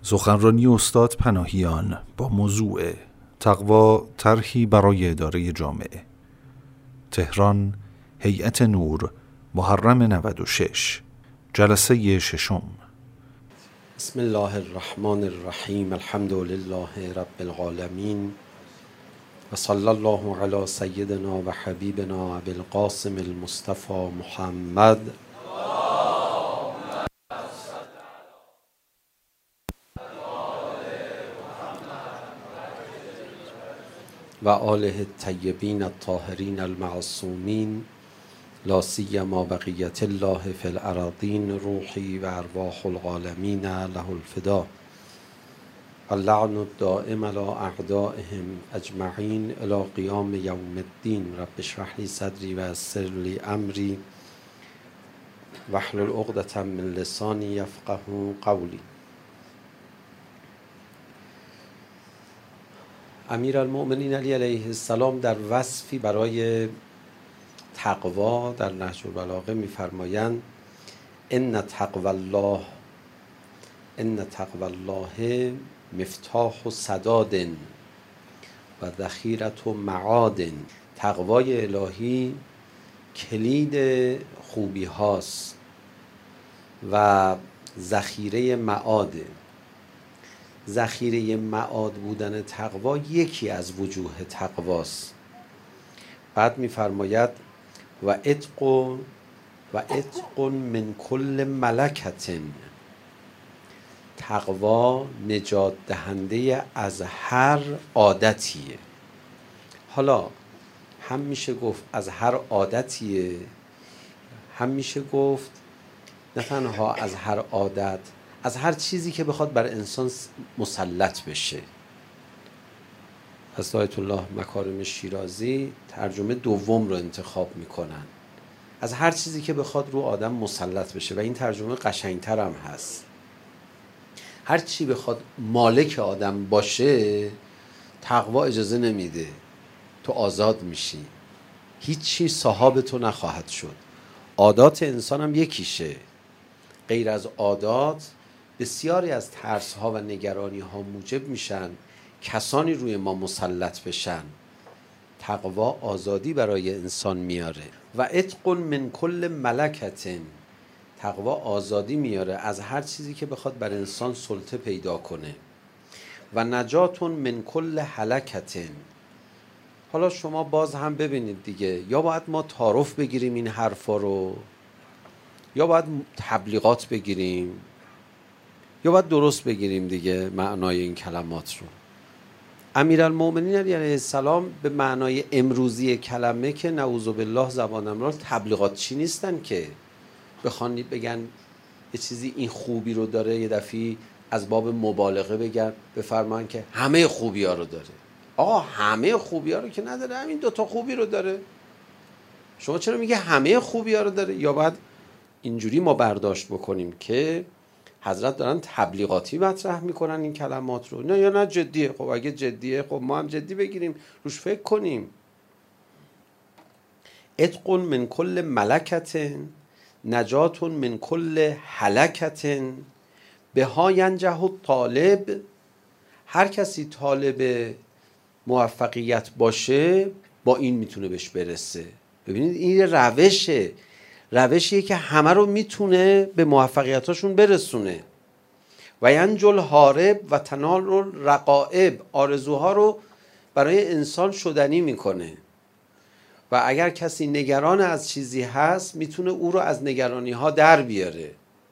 سخنرانی استاد پناهیان با موضوع تقوا طرحی برای اداره جامعه. تهران، هیئت نور، محرم 96، جلسه ششم. بسم الله الرحمن الرحیم. الحمد لله رب العالمین و صلی الله علی سیدنا و حبیبنا ابی القاسم المصطفى محمد و آله الطیبین الطاهرین المعصومین، لا سیما بقیت الله فی الارضین، روحی و ارواح العالمین له الفدا، اللعن الدائم علی اعدائهم اجمعین الی قیام یوم الدین. رب اشرح لی صدری و یسر لی امری واحلل عقدة من لسانی یفقهوا قولی. امیرالمؤمنین علی علیه السلام در وصفی برای تقوا در نهج البلاغه می‌فرمایند ان تقوی الله مفتاح سداد و ذخیرة معاد. تقوای الهی کلید خوبی هاست و ذخیره معاد. ذخیره معاد بودن تقوا یکی از وجوه تقواست. بعد می‌فرماید و عتق من کل ملکة. تقوا نجات دهنده از هر عادتیه. حالا هم میشه گفت از هر عادتیه، هم میشه گفت نه تنها از هر عادت، از هر چیزی که بخواد بر انسان مسلط بشه. از آیت الله مکارم شیرازی ترجمه دوم رو انتخاب میکنن، از هر چیزی که بخواد رو آدم مسلط بشه، و این ترجمه قشنگتر هم هست. هر چی بخواد مالک آدم باشه تقوا اجازه نمیده، تو آزاد میشی، هیچ چی صاحب تو نخواهد شد. عادات انسان هم یکیشه. غیر از عادات بسیاری از ترس ها و نگرانی ها موجب میشن کسانی روی ما مسلط بشن. تقوا آزادی برای انسان میاره. و عتق من کل ملکة. تقوا آزادی میاره از هر چیزی که بخواد بر انسان سلطه پیدا کنه. و نجات من کل هلکة. حالا شما باز هم ببینید دیگه، یا باید ما تعارف بگیریم این حرفا رو، یا باید تبلیغات بگیریم، یا باید درست بگیریم دیگه معنای این کلمات رو. امیرالمؤمنین علیه السلام به معنای امروزی کلمه که نعوذ بالله زبانم را تبلیغات چی نیستن که بخوان بگن یه چیزی این خوبی رو داره، یه دفعی از باب مبالغه بگن بفرمان که همه خوبی ها رو داره. آقا همه خوبی ها رو که نداره، همین دوتا خوبی رو داره. شما چرا میگه همه خوبی ها رو داره؟ یا باید اینجوری ما برداشت بکنیم که حضرت دارن تبلیغاتی مطرح میکنن این کلمات رو، نه یا نه جدیه؟ خب اگه جدیه خب ما هم جدی بگیریم، روش فکر کنیم. عتق من کل ملکة، نجات من کل هلکة، بها ینجح الطالب. هر کسی طالب موفقیت باشه با این میتونه بهش برسه. ببینید این روشیه که همه رو میتونه به موفقیتاشون برسونه. و ینجو الهارب و تنال الرغائب. آرزوها رو برای انسان شدنی میکنه. و اگر کسی نگران از چیزی هست میتونه او رو از نگرانی ها در بیاره.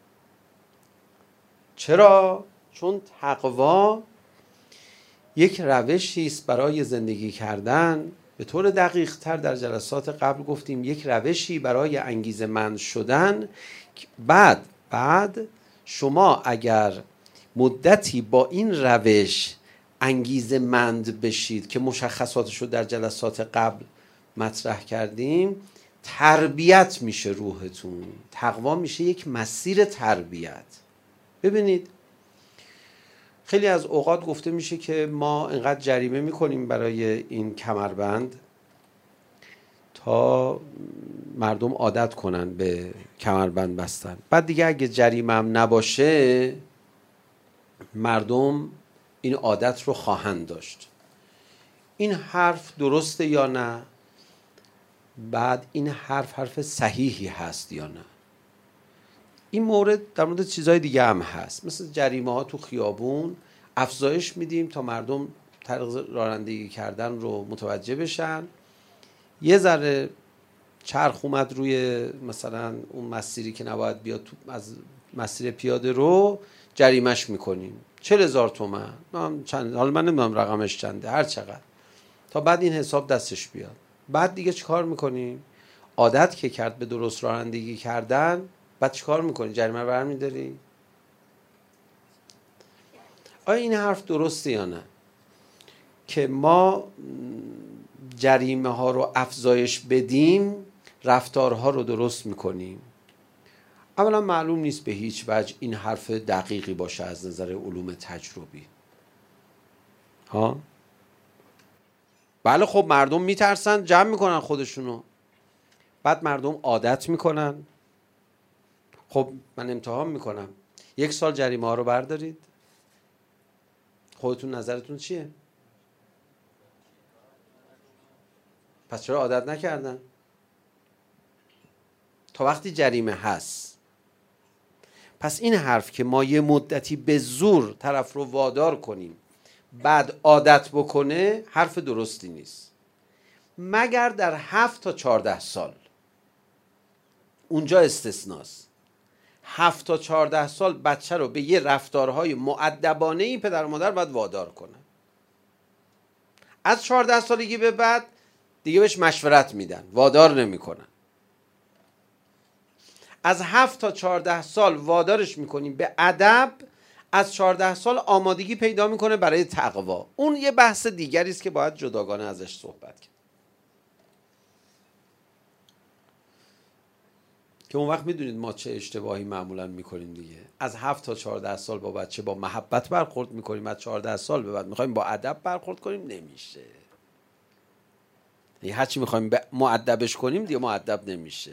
چرا؟ چون تقوا یک روشی است برای زندگی کردن. به طور دقیق تر در جلسات قبل گفتیم یک روشی برای انگیزه‌مند شدن. بعد شما اگر مدتی با این روش انگیزه‌مند بشید که مشخصاتش رو در جلسات قبل مطرح کردیم، تربیت میشه روحتون. تقوا میشه یک مسیر تربیت. ببینید خیلی از اوقات گفته میشه که ما اینقدر جریمه میکنیم برای این کمربند تا مردم عادت کنن به کمربند بستن. بعد دیگه اگه جریمه هم نباشه مردم این عادت رو خواهند داشت. این حرف درسته یا نه؟ بعد این حرف صحیحی هست یا نه؟ این مورد در مورد چیزهای دیگه هم هست، مثل جریمه ها تو خیابون افزایش میدیم تا مردم طریق رانندگی کردن رو متوجه بشن. یه ذره چرخ اومد روی مثلا اون مسیری که نباید بیاد تو از مسیر پیاده رو، جریمش میکنیم 40,000 تومان، حالا من نمیدونم رقمش چنده، هر چقدر، تا بعد این حساب دستش بیاد. بعد دیگه چیکار میکنیم؟ عادت که کرد به درست رانندگی کردن، بعد چیکار میکنی؟ جریمه برمی‌داری؟ آیا این حرف درسته یا نه که ما جریمه ها رو افزایش بدیم رفتارها رو درست میکنیم؟ اولا معلوم نیست به هیچ وجه این حرف دقیقی باشه از نظر علوم تجربی. بله خب مردم میترسن، جمع میکنن خودشونو، بعد مردم عادت میکنن. خب من امتحان میکنم، 1 سال جریمه ها رو بردارید، خودتون نظرتون چیه؟ پس چرا عادت نکردن؟ تا وقتی جریمه هست. پس این حرف که ما یه مدتی به زور طرف رو وادار کنیم بعد عادت بکنه، حرف درستی نیست، مگر در 7 تا 14 سال. اونجا استثناست. 7 تا 14 سال بچه رو به یه رفتارهای مؤدبانه‌ای پدر و مادر باید وادار کنن. از 14 سالگی به بعد دیگه بهش مشورت میدن، وادار نمیکنن. از 7 تا 14 سال وادارش میکنیم به ادب، از 14 سال آمادگی پیدا میکنه برای تقوا. اون یه بحث دیگری است که باید جداگانه ازش صحبت کرد، که اون وقت میدونید ما چه اشتباهی معمولا میکنیم دیگه. از 7 تا 14 سال با بچه با محبت برخورد میکنیم، از 14 سال به بعد میخوایم با ادب برخورد کنیم، نمیشه. یعنی هرچی میخوایم مؤدبش کنیم دیگه مؤدب نمیشه.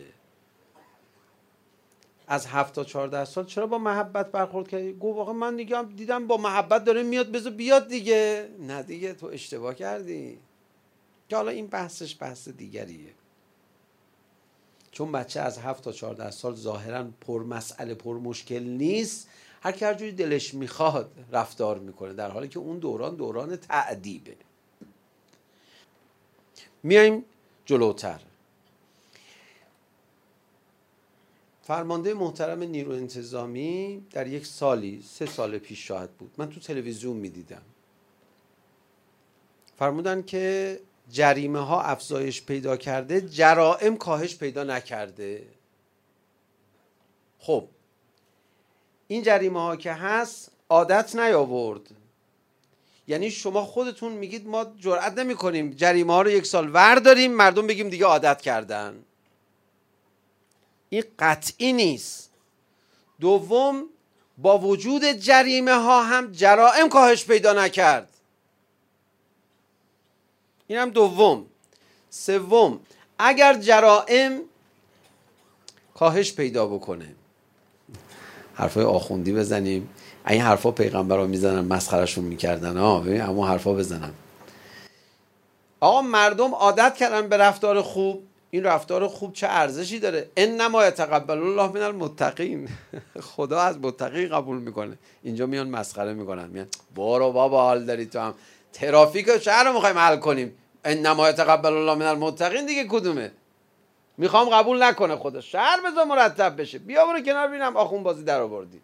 از 7 تا 14 سال چرا با محبت برخورد کردی؟ گفت واقعا من دیگه دیدم با محبت داره میاد، بذار بیاد دیگه. نه دیگه تو اشتباه کردی. که حالا این بحثش بحث دیگریه، چون بچه از 7 تا 14 سال ظاهراً پر مسئله پر مشکل نیست، هر کی هر جوری دلش میخواد رفتار میکنه، در حالی که اون دوران تأدیبه. میایم جلوتر. فرمانده محترم نیرو انتظامی در یک سالی 3 سال پیش شاید بود، من تو تلویزیون میدیدم، فرمودن که جریمه ها افزایش پیدا کرده، جرائم کاهش پیدا نکرده. خب این جریمه ها که هست عادت نیاورد، یعنی شما خودتون میگید ما جرئت نمی کنیم جریمه ها رو 1 سال ورداریم مردم بگیم دیگه عادت کردن. این قطعی نیست. دوم، با وجود جریمه ها هم جرائم کاهش پیدا نکرد. این هم دوم. سوم، اگر جرائم کاهش پیدا بکنه، حرفای آخوندی بزنیم، این حرفا پیغمبرا میزنن مسخرهشون میکردن، ببین اما حرفا بزنم. آقا مردم عادت کردن به رفتار خوب، این رفتار خوب چه ارزشی داره؟ انما یتقبل الله من المتقین. خدا از متقین قبول میکنه. اینجا میان مسخره میکنن، میان برو بابا حال داری تو هم ترافیک شهر رو میخوایم حل کنیم، انما یتقبل الله من المتقین دیگه کدومه؟ میخوام قبول نکنه خدا، شهر بذار مرتب بشه، بیا برو کنار ببینم آخون بازی در آوردی.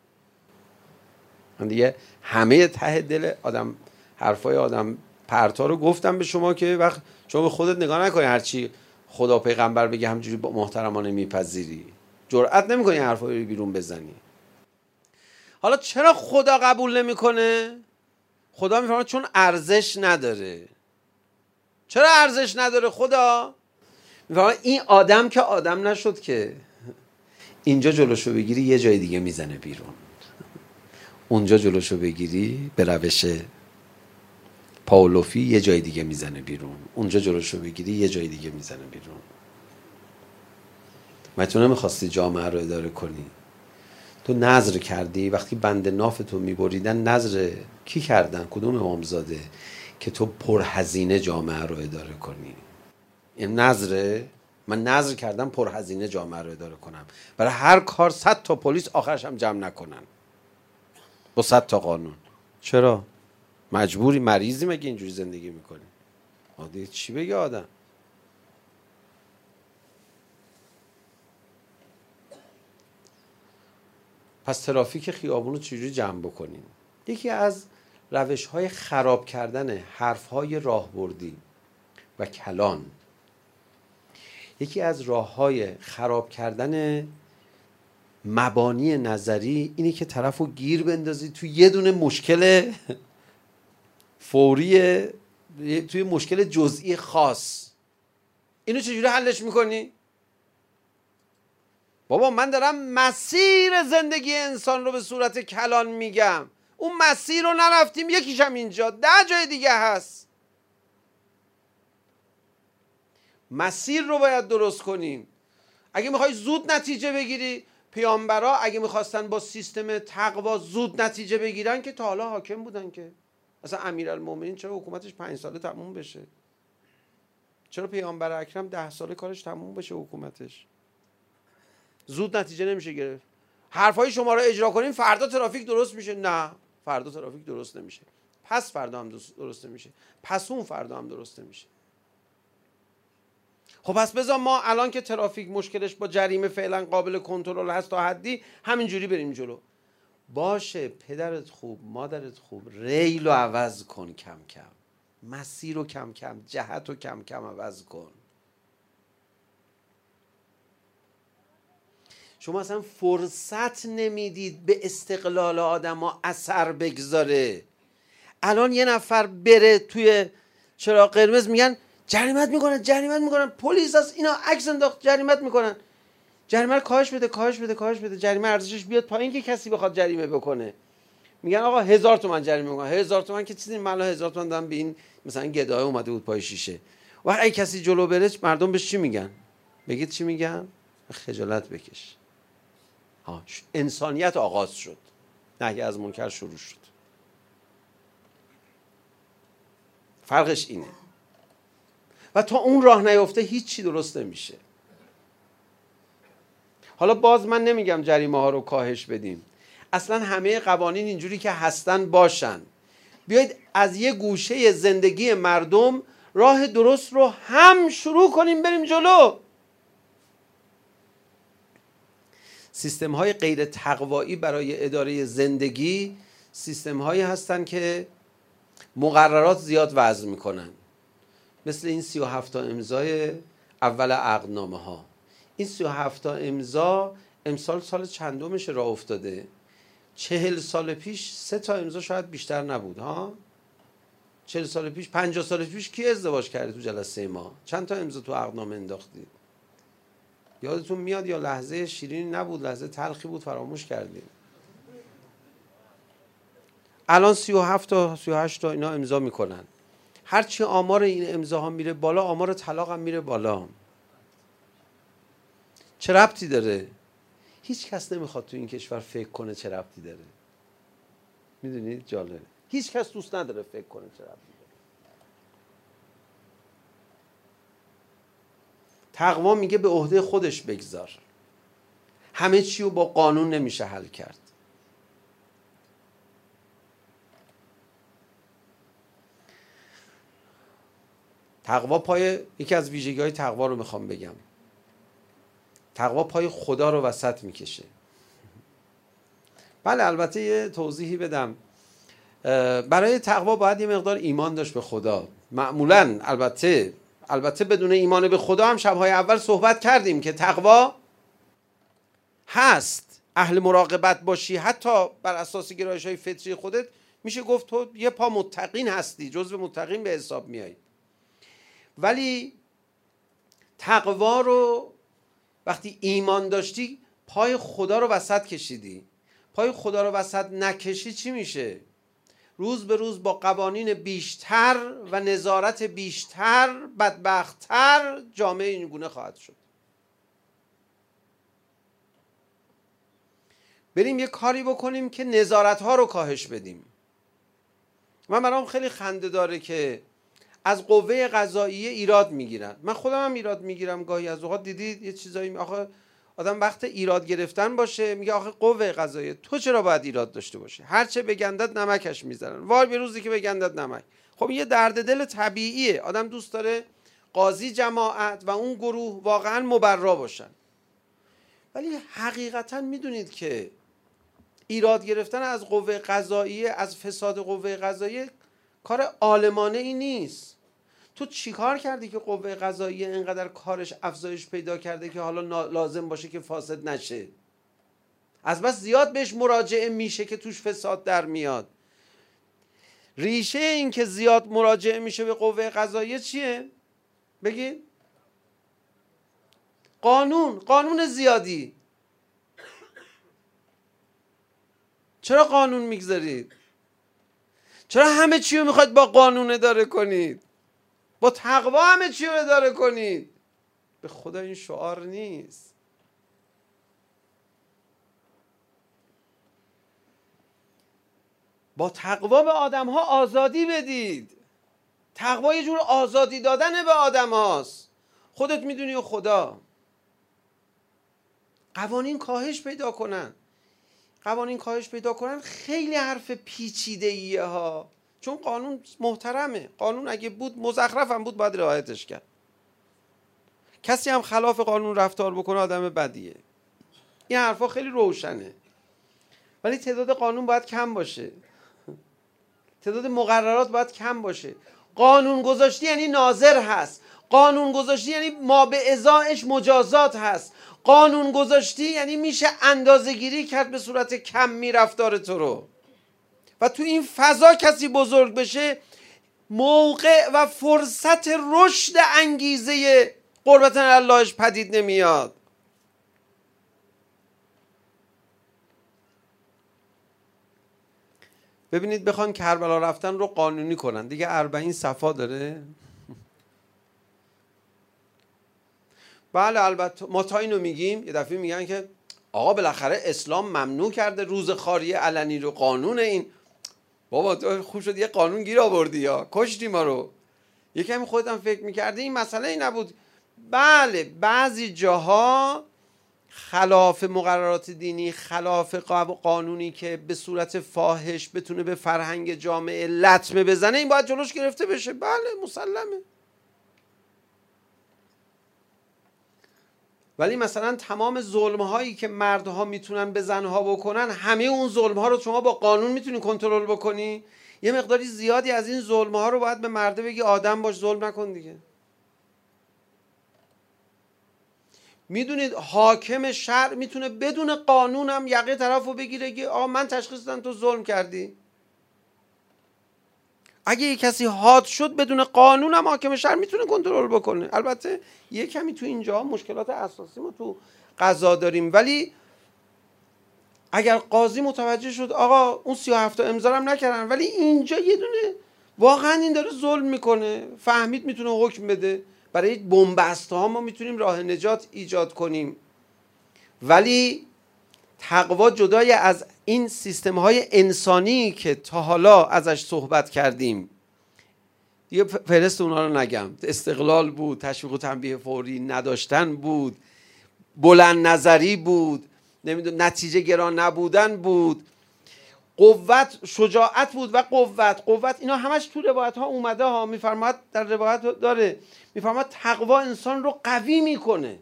من دیگه همه ته دل آدم حرفای آدم پرتا رو گفتم به شما که وقت شما به خودت نگاه نکنی هرچی خدا پیغمبر بگه همجوری با محترمانه میپذیری، جرئت نمیکنی حرفایی رو بیرون بزنی. حالا چرا خدا قبول نمیکنه؟ خدا میفهمه چون ارزش نداره. چرا ارزش نداره خدا؟ میفهمه این آدم که آدم نشد که. اینجا جلوشو بگیری یه جای دیگه میزنه بیرون، اونجا جلوشو بگیری به روش پاولوفی یه جای دیگه میزنه بیرون، اونجا جلوشو بگیری یه جای دیگه میزنه بیرون. من تو نمیخواستی جامعه رو اداره کنی، تو نذر کردی، وقتی بند نافتو میبریدن نذر کی کردن؟ کدوم امامزاده؟ که تو پرهزینه جامعه رو اداره کنی. این نذره؟ من نذر کردم پرهزینه جامعه رو اداره کنم، برای هر کار 100 تا پلیس آخرش هم جمع نکنن با 100 تا قانون. چرا؟ مجبوری؟ مریضی مگه اینجوری زندگی میکنی؟ دیگه چی بگه آدم؟ پس ترافیک خیابون رو چجوری جمع بکنیم؟ یکی از روش‌های خراب کردن حرف‌های راهبردی و کلان، یکی از راه‌های خراب کردن مبانی نظری اینه که طرفو گیر بندازی توی یه دونه مشکل فوری، توی مشکل جزئی خاص. اینو چجوری حلش میکنی؟ بابا من دارم مسیر زندگی انسان رو به صورت کلان میگم. اون مسیر رو نرفتیم، یکیشم اینجا، 10 جای دیگه هست. مسیر رو باید درست کنیم. اگه میخوای زود نتیجه بگیری، پیامبرا اگه میخواستن با سیستم تقوا زود نتیجه بگیرن که تا حالا حاکم بودن. که اصلا امیرالمومنین چرا حکومتش 5 ساله تموم بشه؟ چرا پیامبر اکرم 10 ساله کارش تموم بشه حکومتش؟ زود نتیجه نمیشه گرفت. حرفای شما رو اجرا کنیم فردا ترافیک درست میشه. نه، فردا ترافیک درست نمیشه، پس فردا هم درست نمیشه، پس اون فردا هم درست نمیشه. خب پس بذار ما الان که ترافیک مشکلش با جریمه فعلا قابل کنترل هست تا حدی، همینجوری بریم جلو. باشه، پدرت خوب، مادرت خوب، ریل رو عوض کن کم کم، مسیر رو کم کم، جهت رو کم کم عوض کن. شما اصلا فرصت نمیدید به استقلال آدم ها اثر بگذاره. الان یه نفر بره توی چراغ قرمز میگن جریمت میکنن، پلیس از اینا عکس انداخت جریمت میکنن. جریمه رو کاهش بده، جریمه ارزشش بیاد پایین که کسی بخواد جریمه بکنه. میگن آقا 1000 تومان جریمه میکنن. 1000 تومان که چیزی، من 1000 تومان دادم به این مثلا گدای اومده بود پای شیشه. و اگه کسی جلو بره مردم بهش چی میگن؟ بگید چی میگن؟ خجالت بکش. انسانیت آغاز شد، نهی از منکر شروع شد. فرقش اینه. و تا اون راه نیفته هیچی درست نمیشه. حالا باز من نمیگم جریمه ها رو کاهش بدیم، اصلا همه قوانین اینجوری که هستن باشن. بیایید از یه گوشه زندگی مردم راه درست رو هم شروع کنیم، بریم جلو. سیستم های غیر تقوایی برای اداره زندگی سیستم هایی هستن که مقررات زیاد وضع میکنن، مثل این 37 تا امضای اول عقدنامه ها. این 37 تا امضا امسال سال چندمش راه افتاده؟ 40 سال پیش 3 تا امضا شاید بیشتر نبود ها. 40 سال پیش، 50 سال پیش کی ازدواج کرده تو جلسه ما؟ چند تا امضا تو عقدنامه انداختید؟ یادتون میاد یا لحظه شیرینی نبود، لحظه تلخی بود، فراموش کردیم. الان 37 تا 38 تا اینا امضا میکنن. هرچی آمار این امضاها میره بالا، آمار طلاق هم میره بالا. چه ربطی داره؟ هیچ کس نمیخواد تو این کشور فکر کنه چه ربطی داره. میدونید جالبه، هیچ کس دوست نداره فکر کنه چه ربطی داره. تقوا میگه به عهده خودش بگذار. همه چی رو با قانون نمیشه حل کرد. تقوا پای، یکی از ویژگی‌های تقوا رو میخوام بگم، تقوا پای خدا رو وسط میکشه. بله البته یه توضیحی بدم. برای تقوا باید یه مقدار ایمان داشت به خدا. معمولاً البته بدون ایمان به خدا هم شب‌های اول صحبت کردیم که تقوا هست. اهل مراقبت باشی، حتی بر اساس گرایش‌های فطری خودت، میشه گفت تو یه پا متقین هستی، جزو متقین به حساب میای. ولی تقوا رو وقتی ایمان داشتی، پای خدا رو وسط کشیدی. پای خدا رو وسط نکشی چی میشه؟ روز به روز با قوانین بیشتر و نظارت بیشتر بدبخت‌تر جامعه این گونه خواهد شد. بریم یه کاری بکنیم که نظارت ها رو کاهش بدیم. من برام خیلی خنده داره که از قوه قضاییه ایراد میگیرن. من خودم هم ایراد میگیرم گاهی از اوقات. دیدید یه چیزایی آخه آدم وقت ایراد گرفتن باشه میگه آخه قوه قضاییه تو چرا باید ایراد داشته باشه؟ هرچه بگندد نمکش میزنن، وای به روزی که بگندد نمک. خب یه درد دل طبیعیه، آدم دوست داره قاضی جماعت و اون گروه واقعا مبرا باشن. ولی حقیقتا میدونید که ایراد گرفتن از قوه قضاییه، از فساد قوه قضاییه کار عالمانه ای نیست. تو چیکار کردی که قوه قضاییه اینقدر کارش افزایش پیدا کرده که حالا لازم باشه که فاسد نشه؟ از بس زیاد بهش مراجعه میشه که توش فساد در میاد. ریشه این که زیاد مراجعه میشه به قوه قضاییه چیه؟ بگید. قانون زیادی. چرا قانون میگذارید؟ چرا همه چی رو میخواید با قانون اداره کنید؟ با تقوا همه چی رو اداره کنید؟ به خدا این شعار نیست. با تقوا به آدم ها آزادی بدید. تقوا یه جور آزادی دادن به آدم هاست. خودت میدونی و خدا. قوانین کاهش پیدا کنن. خیلی حرف پیچیده ایه ها. چون قانون محترمه. قانون اگه بود مزخرف هم بود باید رعایتش کرد. کسی هم خلاف قانون رفتار بکنه آدم بدیه. این حرفا خیلی روشنه. ولی تعداد قانون باید کم باشه. تعداد مقررات باید کم باشه. قانون گذاشتی یعنی ناظر هست. قانون گذاشتی یعنی ما به ازایش مجازات هست. قانون گذاشتی یعنی میشه اندازه‌گیری کرد به صورت کمی رفتار تو رو. و تو این فضا کسی بزرگ بشه موقع و فرصت رشد انگیزه قربت اللهش پدید نمیاد. ببینید بخوان کربلا رفتن رو قانونی کنن دیگه 40 صفحه داره. بله البته ما تا اینو میگیم یه دفعه میگن که آقا بالاخره اسلام ممنوع کرده روز خاری علنی رو، قانون این. بابا تو خوب شد یه قانون گیر آوردی یا کشتی ما رو. یکمی خودت هم فکر میکردی این مسئله ای نبود. بله بعضی جاها خلاف مقررات دینی، خلاف قانونی که به صورت فاحش بتونه به فرهنگ جامعه لطمه بزنه، این باید جلوش گرفته بشه. بله مسلمه. ولی مثلا تمام ظلم‌هایی که مردها میتونن به زنها بکنن، همه اون ظلم‌ها رو شما با قانون میتونی کنترل بکنی؟ یه مقداری زیادی از این ظلم‌ها رو باید به مرده بگی آدم باش، ظلم نکن دیگه. میدونید حاکم شهر میتونه بدون قانون هم یقه طرفو بگیره که من تشخیص دادم تو ظلم کردی. اگه یه کسی حاد شد بدون قانون هم حاکم شهر میتونه کنترل بکنه. البته یه کمی تو اینجا مشکلات اساسی ما تو قضا داریم، ولی اگر قاضی متوجه شد آقا اون 37 تا امضا هم نکردن ولی اینجا یه دونه واقعا این داره ظلم میکنه، فهمید میتونه حکم بده. برای بن‌بست ها ما میتونیم راه نجات ایجاد کنیم. ولی تقوا جدای از این سیستم های انسانی که تا حالا ازش صحبت کردیم، یه فهرست اونا رو نگم، استقلال بود، تشویق و تنبیه فوری نداشتن بود، بلند نظری بود، نمیدونم نتیجه گرا نبودن بود، قوت، شجاعت بود و قوت اینا همش تو روایت ها اومده ها. میفرماد در روایت داره، میفرماد تقوا انسان رو قوی میکنه.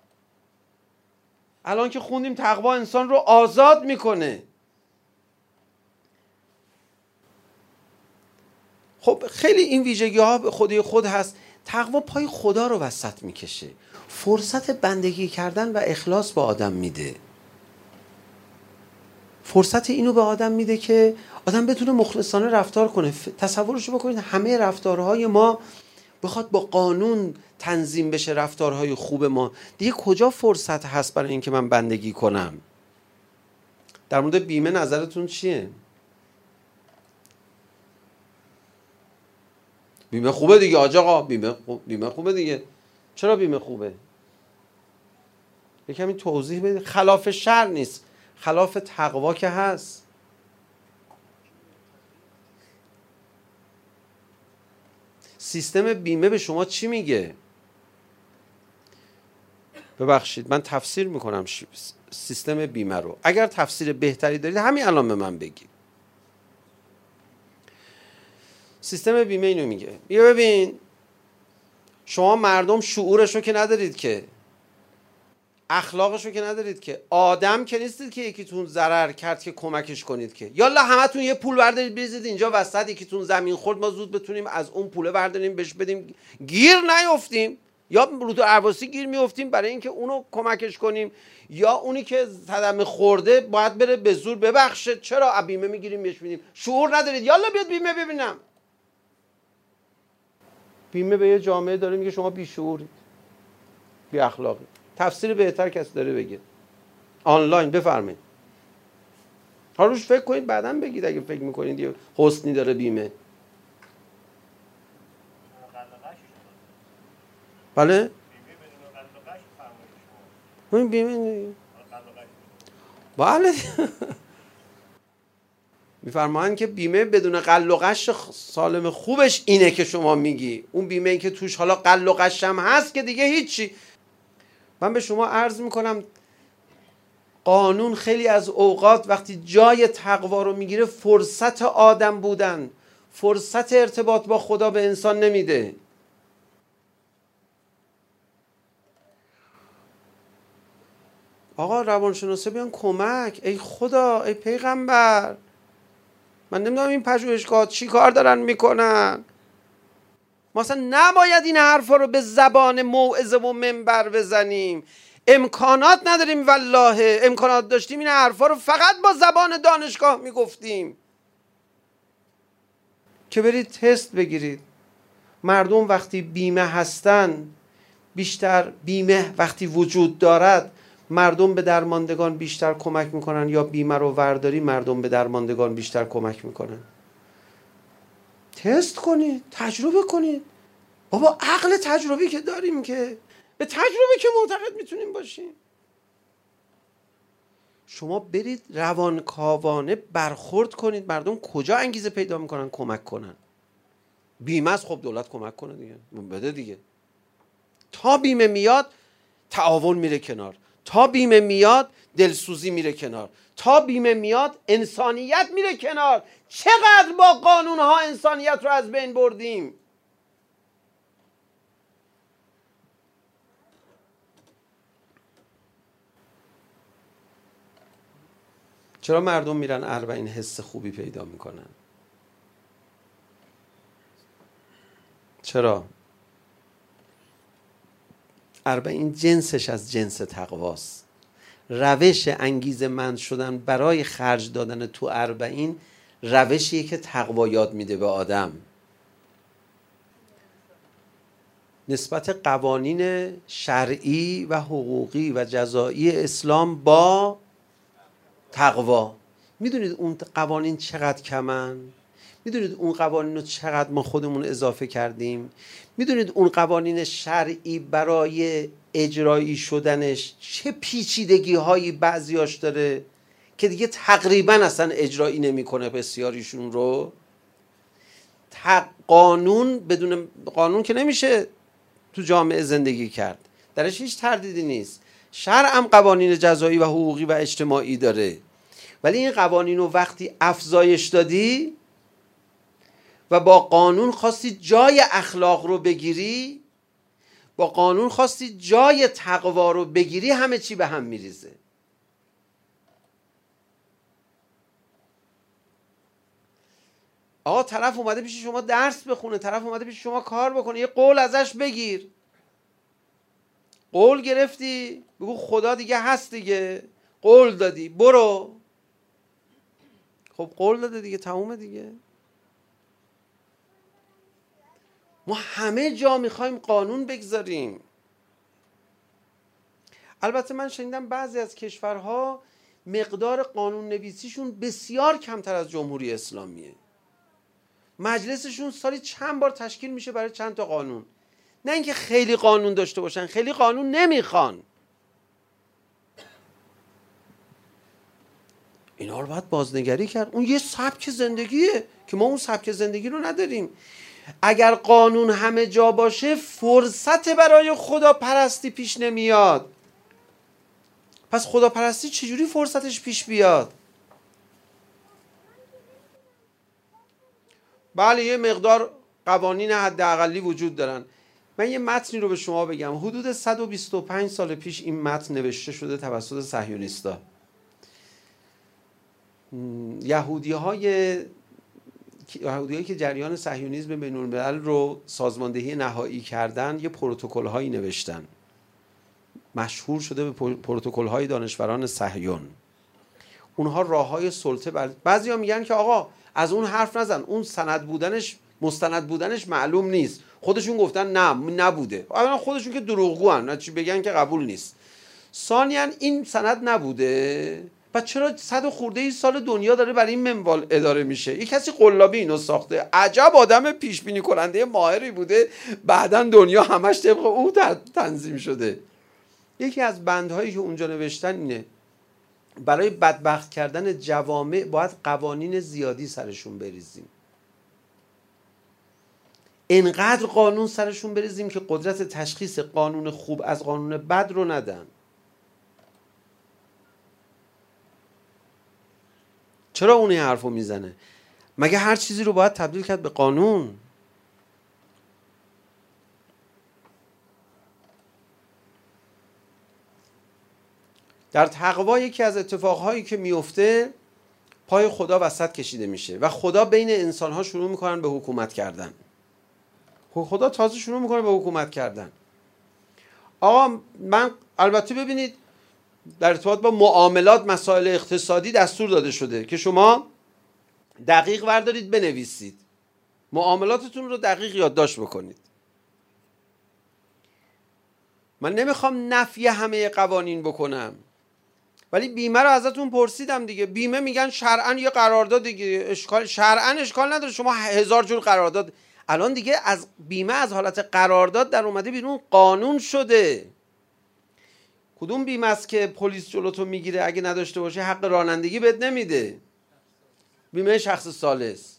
الان که خوندیم تقوا انسان رو آزاد میکنه. خب خیلی این ویژگی ها به خود هست. تقوا پای خدا رو وسط میکشه، فرصت بندگی کردن و اخلاص به آدم میده، فرصت اینو به آدم میده که آدم بتونه مخلصانه رفتار کنه. تصورشو بکنید همه رفتارهای ما بخواد با قانون تنظیم بشه، رفتارهای خوب ما، دیگه کجا فرصت هست برای اینکه من بندگی کنم؟ در مورد بیمه نظرتون چیه؟ بیمه خوبه دیگه آج آقا، بیمه خوبه دیگه. چرا بیمه خوبه؟ یه کمی توضیح بده. خلاف شرع نیست، خلاف تقوا که هست. سیستم بیمه به شما چی میگه؟ ببخشید من تفسیر میکنم سیستم بیمه رو. اگر تفسیر بهتری دارید همین الان به من بگید. سیستم بیمه اینو میگه ببین شما مردم شعورشو که ندارید که، اخلاقشو که ندارید که، آدم که نیستید که یکیتون ضرر کرد که کمکش کنید که. یالا همتون یه پول بردارید بریزید اینجا وسط، یکیتون زمین خورد ما زود بتونیم از اون پوله برداریم بهش بدیم، گیر نیافتیم، یا رو تو ارواسی گیر میافتیم برای اینکه اونو کمکش کنیم، یا اونی که صدمه خورده باید بره به زور ببخشه. چرا بیمه میگیریم بهش میدیم؟ شعور ندارید. یالا بیاد بیمه ببینم. بیمه به یه جامعه داره میگه شما بیشعورید، بی اخلاقی. تفسیر بهتر کسی داره بگه آنلاین بفرمایید. حالا روش فکر کنید بعداً بگید اگه فکر میکنید یه حسنی داره بیمه. بله؟ بیمه بله میفرمایند که بیمه بدون قل و قش سالم خوبش اینه که شما میگی. اون بیمه ای که توش حالا قل و قش هم هست که دیگه هیچی. من به شما عرض میکنم قانون خیلی از اوقات وقتی جای تقوا رو میگیره فرصت آدم بودن، فرصت ارتباط با خدا به انسان نمیده. آقا روانشناسا بیان کمک. ای خدا، ای پیغمبر، من نمیدونم این پژوهشگاه چی کار دارن میکنن. ما اصلا نباید این حرفا رو به زبان موعظه و منبر بزنیم. امکانات نداریم والله. امکانات داشتیم این حرفا رو فقط با زبان دانشگاه میگفتیم. که برید تست بگیرید. مردم وقتی بیمه هستن، بیشتر بیمه وقتی وجود دارد، مردم به درماندگان بیشتر کمک میکنن، یا بیمه رو ورداری مردم به درماندگان بیشتر کمک میکنن. تست کنید، تجربه کنید. بابا عقل تجربی که داریم که، به تجربه که معتقد میتونیم باشیم. شما برید روانکاوانه برخورد کنید. مردم کجا انگیزه پیدا میکنن کمک کنن؟ بیمه است، خب دولت کمک کنه دیگه، بده دیگه. تا بیمه میاد تعاون میره کنار، تا بیمه میاد دلسوزی میره کنار، تا بیمه میاد انسانیت میره کنار. چقدر با قانونها انسانیت رو از بین بردیم. چرا مردم میرن اربعین حس خوبی پیدا میکنن؟ چرا؟ اربعین جنسش از جنس تقواست. روش انگیزه‌مند شدن برای خرج دادن تو اربعین روشیه که تقوا یاد میده به آدم. نسبت قوانین شرعی و حقوقی و جزایی اسلام با تقوا. میدونید اون قوانین چقدر کمن؟ میدونید اون قوانین رو چقدر ما خودمون اضافه کردیم؟ میدونید اون قوانین شرعی برای اجرایی شدنش چه پیچیدگی هایی بعضیاش داره که دیگه تقریبا اصلا اجرایی نمیکنه بسیاریشون رو. قانون بدون قانون که نمیشه تو جامعه زندگی کرد، درش هیچ تردیدی نیست. شرع هم قوانین جزایی و حقوقی و اجتماعی داره، ولی این قوانین رو وقتی افزایش دادی و با قانون خواستی جای اخلاق رو بگیری، با قانون خواستی جای تقوا رو بگیری، همه چی به هم میریزه. آقا طرف اومده پیش شما درس بخونه، طرف اومده پیش شما کار بکنه، یه قول ازش بگیر. قول گرفتی، بگو خدا دیگه هست دیگه، قول دادی برو. خب قول داده دیگه، تمومه دیگه. ما همه جا میخوایم قانون بگذاریم. البته من شنیدم بعضی از کشورها مقدار قانون نویسیشون بسیار کمتر از جمهوری اسلامیه. مجلسشون سالی چند بار تشکیل میشه برای چند تا قانون. نه اینکه خیلی قانون داشته باشن، خیلی قانون نمیخوان. اینا رو باید بازنگری کرد. اون یه سبک زندگیه که ما اون سبک زندگی رو نداریم. اگر قانون همه جا باشه فرصت برای خداپرستی پیش نمیاد. پس خداپرستی چجوری فرصتش پیش بیاد؟ بله یه مقدار قوانین حداقلی وجود دارن. من یه متنی رو به شما بگم. حدود 125 سال پیش این متن نوشته شده توسط صهیونیستا. یهودی‌هایی که جریان صهیونیسم بین‌الملل رو سازماندهی نهایی کردن یه پروتکل‌هایی نوشتن. مشهور شده به پروتکل‌های دانشوران صهیون. اونها راه‌های سلطه بعضیا میگن که آقا از اون حرف نزن، اون مستند بودنش معلوم نیست. خودشون گفتن نه نبوده. اولا خودشون که دروغگو ان، چی بگن که قبول نیست. ثانیاً این سند نبوده. پس چرا 100 و خورده سال دنیا داره برای این منوال اداره میشه؟ یه کسی قلابی اینو ساخته. عجب آدم پیش بینی کننده ماهری بوده، بعداً دنیا همش طبق او تنظیم شده. یکی از بندهایی که اونجا نوشتن اینه: برای بدبخت کردن جوامع باید قوانین زیادی سرشون بریزیم. انقدر قانون سرشون بریزیم که قدرت تشخیص قانون خوب از قانون بد رو ندن. چرا اون این حرفو میزنه؟ مگه هر چیزی رو باید تبدیل کرد به قانون؟ در تقوا یکی از اتفاقهایی که میفته پای خدا وسط کشیده میشه و خدا بین انسانها شروع میکنن به حکومت کردن. خدا تازه شروع میکنه به حکومت کردن. آقا من البته ببینید در ارتباط با معاملات، مسائل اقتصادی دستور داده شده که شما دقیق وردارید بنویسید، معاملاتتون رو دقیق یادداشت بکنید. من نمیخوام نفی همه قوانین بکنم، ولی بیمه رو ازتون پرسیدم دیگه. بیمه میگن شرعاً یه قرارداد دیگه، شرعاً اشکال نداره، شما 1000 جور قرارداد. الان دیگه از بیمه از حالت قرارداد در اومده بیرون، قانون شده. کدوم بیمه است که پلیس جلوتو میگیره اگه نداشته باشه حق رانندگی بهت نمیده؟ بیمه شخص ثالث.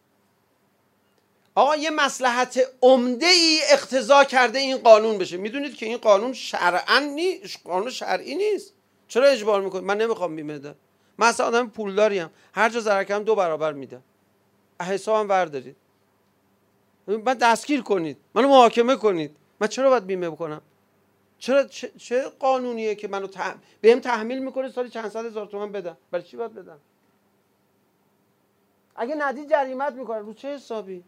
آقا یه مصلحت عمده ای اقتضا کرده این قانون بشه. میدونید که این قانون شرعاً نیست، قانون شرعی نیست. چرا اجبار میکنید؟ من نمیخوام بیمه بدم. من اصلا آدم پولداریم، هر جا ضرر کردم 2 برابر میدم. حسابم وردارید، من دستگیر کنید، منو محاکمه کنید. من چرا باید بیمه بکنم؟ چه قانونیه که منو بهم تحمیل میکنه سالی چند صد هزار تومان بدم؟ برای چی باید بدم؟ اگه ندی جریمت میکنه. رو چه حسابی؟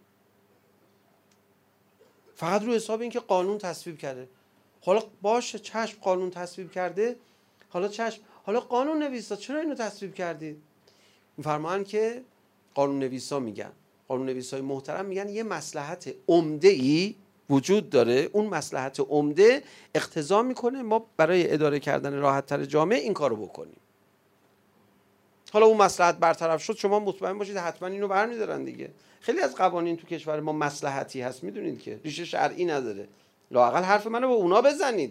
فقط رو حساب این که قانون تصویب کرده. حالا باشه چشم، قانون تصویب کرده، حالا چشم، حالا قانون نویسا چرا اینو تصویب کردید؟ میفرمان که قانون نویسا میگن، قانون نویسای محترم میگن یه مصلحت عمده ای وجود داره، اون مصلحت عمده اقتضا میکنه ما برای اداره کردن راحت تر جامعه این کارو بکنیم. حالا اون مصلحت برطرف شد، شما مطمئن باشید حتما اینو برمیدارن دیگه. خیلی از قوانین تو کشور ما مصلحتی هست، میدونید که ریشه شرعی نداره. لااقل حرف منو به اونا بزنید.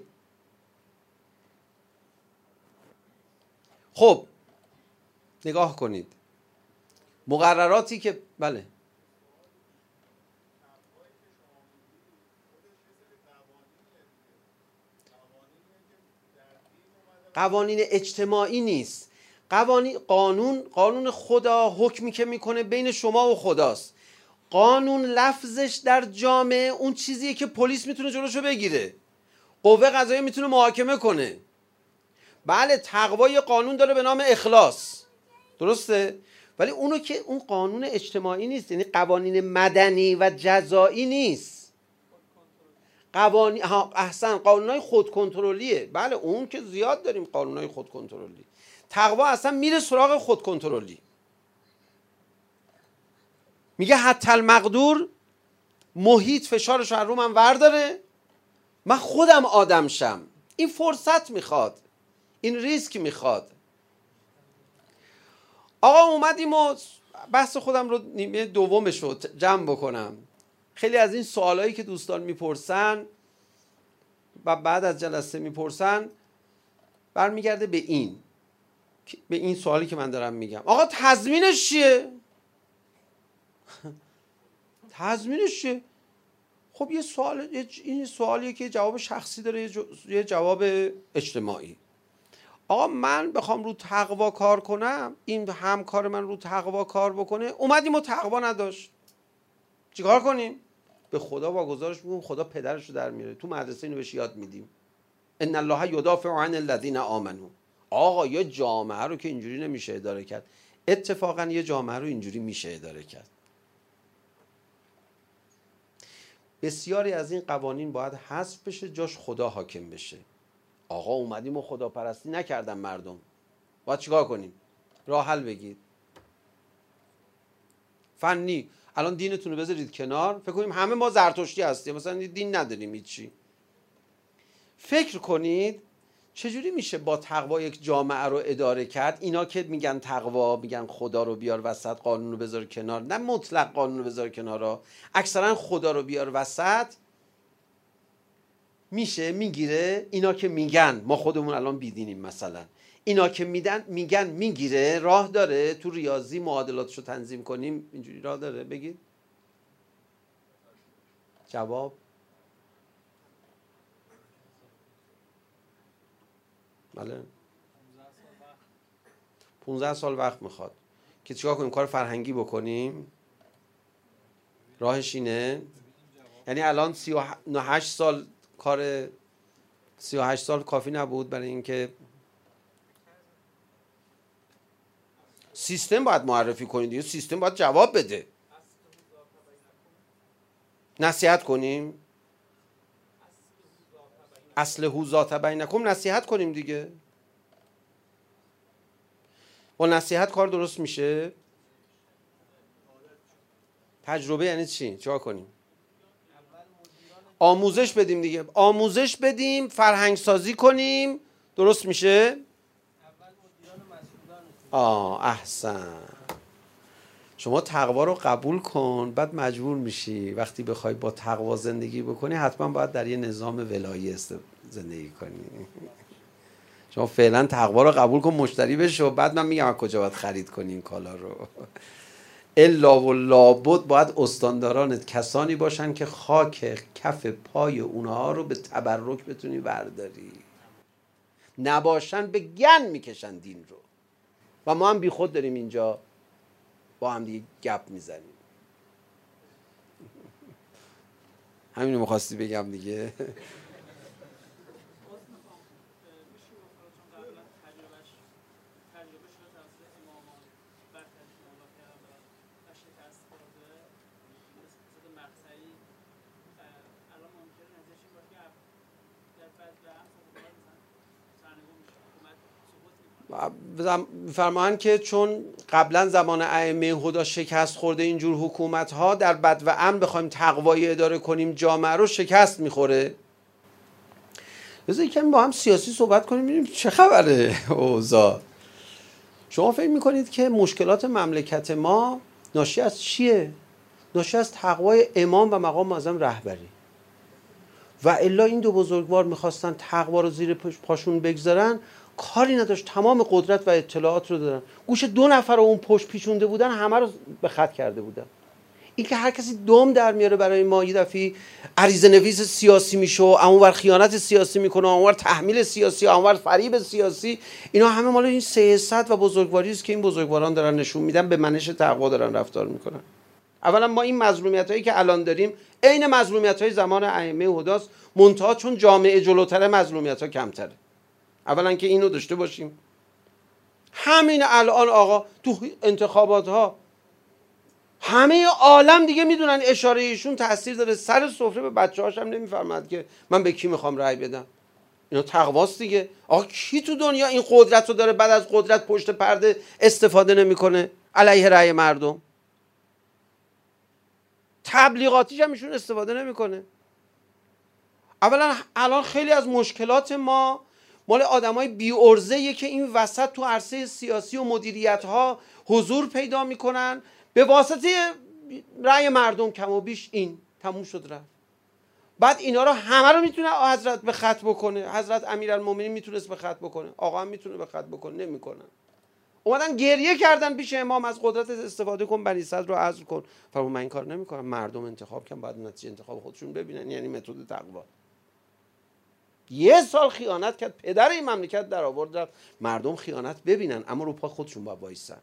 خب نگاه کنید مقرراتی که بله قوانین اجتماعی نیست. قانون خدا حکمی که میکنه بین شما و خداست. قانون لفظش در جامعه اون چیزیه که پلیس میتونه جلوشو بگیره، قوه قضاییه میتونه محاکمه کنه. بله تقوای قانون داره به نام اخلاص، درسته؟ ولی اونو که اون قانون اجتماعی نیست، یعنی قوانین مدنی و جزایی نیست. احسن، قانونهای خودکنترلیه. بله اون که زیاد داریم قانونهای خودکنترلی. تقوا اصلا میره سراغ خودکنترلی. میگه حتی المقدور، محیط فشارش رو من ورداره، من خودم آدم شم. این فرصت میخواد، این ریسک میخواد. آقا اومدیم و بحث خودم رو نیمه دومش رو جمع بکنم. خیلی از این سوالایی که دوستان میپرسن و بعد از جلسه میپرسن برمیگرده به این به این سوالی که من دارم میگم آقا تضمینش چیه؟ تضمینش چیه؟ خب یه سوال، این سوالیه که جواب شخصی داره، یه جواب اجتماعی. آقا من بخوام رو تقوا کار کنم، این همکار من رو تقوا کار بکنه، اومدیم و تقوا نداشت، چیکار کنیم؟ به خدا واگذارش میکنیم، خدا پدرش رو در میاره. تو مدرسه اینو بهش یاد میدیم، ان الله یدافع عن الذین آمنوا. آقا یه جامعه رو که اینجوری نمیشه اداره کرد. اتفاقا یه جامعه رو اینجوری میشه اداره کرد. بسیاری از این قوانین باید حذف بشه، جاش خدا حاکم بشه. آقا اومدیم و خداپرستی نکردن مردم، باید چیکار کنیم؟ راه حل بگید. فنی الان دینتون رو بذارید کنار، فکر کنیم همه ما زرتشتی هستیم، مثلا دین نداریم هیچی. فکر کنید چجوری میشه با تقوا یک جامعه رو اداره کرد؟ اینا که میگن تقوا، میگن خدا رو بیار وسط، قانون رو بذار کنار، نه مطلق قانون رو بذار کنار، اکثرا خدا رو بیار وسط، میشه میگیره؟ اینا که میگن، ما خودمون الان بیدینیم مثلا، اینا که میگن میگیره؟ راه داره تو ریاضی معادلاتشو تنظیم کنیم اینجوری راه داره؟ بگید جواب. بله 15 سال وقت میخواد که چیکار کنیم؟ کار فرهنگی بکنیم؟ راهش اینه؟ یعنی الان 38 سال کار 38 سال کافی نبود برای اینکه سیستم باید معرفی کنید دیگه، سیستم باید جواب بده. نصیحت کنیم، اصلحوا ذات بینکم، نصیحت کنیم دیگه. با نصیحت کار درست میشه؟ تجربه یعنی چی؟ چیکار کنیم؟ آموزش بدیم دیگه، آموزش بدیم، فرهنگ سازی کنیم، درست میشه؟ احسن. شما تقوا رو قبول کن، بعد مجبور میشی وقتی بخوای با تقوا زندگی بکنی حتما باید در یه نظام ولایی زندگی کنی. شما فعلا تقوا رو قبول کن، مشتری بشو، بعد من میگم از کجا باید خرید کنی این کالا رو. الا و لابد باید استاندارانت کسانی باشن که خاک کف پای اونها رو به تبرک بتونی برداری، نباشن به گن میکشن دین رو. و ما هم بی خود داریم اینجا با هم دیگه گپ میزنیم. همینو میخواستی بگم دیگه. فرمان که چون قبلا زمان ائمه هدی شکست خورده اینجور حکومت ها، در بد و امن بخوایم تقوایی اداره کنیم جامعه رو، شکست میخوره. بذار یکم با هم سیاسی صحبت کنیم ببینیم چه خبره اوضاع. شما فکر میکنید که مشکلات مملکت ما ناشی از چیه؟ ناشی از تقوای امام و مقام معظم رهبری. و الا این دو بزرگوار میخواستن تقوا رو زیر پاشون بگذارن، کاری نداشت، تمام قدرت و اطلاعات رو دارن، گوش 2 نفر رو اون پشت پیچونده بودن، همه رو به خط کرده بودن. این که هر کسی دم در میاره برای ما، یه دفعه عریضه نویس سیاسی میشه و اونور خیانت سیاسی میکنه، اونور تحمیل سیاسی، اونور فریب سیاسی، اینا همه مال این سیاست و بزرگواری است که این بزرگواران دارن نشون میدن، به منش تقوا دارن رفتار میکنن. اولا ما این مظلومیتایی که الان داریم عین مظلومیتای زمان ائمه هدی است، منتها چون جامعه جلوتره مظلومیت‌ها کمتره. اولا که اینو داشته باشیم. همین الان آقا تو انتخابات ها همه عالم دیگه میدونن اشاره ایشون تاثیر داره، سر سفره به بچه‌هاش هم نمیفرماد که من به کی میخوام رأی بدم. اینا تقواست دیگه. آقا کی تو دنیا این قدرت رو داره بعد از قدرت پشت پرده استفاده نمیکنه علیه رأی مردم؟ تبلیغاتیش هم ایشون استفاده نمیکنه. اولا الان خیلی از مشکلات ما مال آدمای بی ارزه‌ایه که این وسط تو عرصه سیاسی و مدیریت ها حضور پیدا میکنن به واسطه رأی مردم. کم و بیش این تموم شد رفت. بعد اینا رو همه رو میتونه حضرت به خط بکنه. حضرت امیرالمومنین میتونست به خط بکنه، آقا هم میتونه به خط بکنه، نمیکنن. اومدن گریه کردن پیش امام از قدرت استفاده کن، بنی صدر رو عزل کن. فرمود من این کار نمیکنم، مردم انتخاب کردن، باید نتیجه انتخاب خودشون ببینن، یعنی متد تقوا. 1 سال خیانت کرد، پدر این مملکت در آورد رفت مردم خیانت ببینن، اما رو پای خودشون باید وایسن.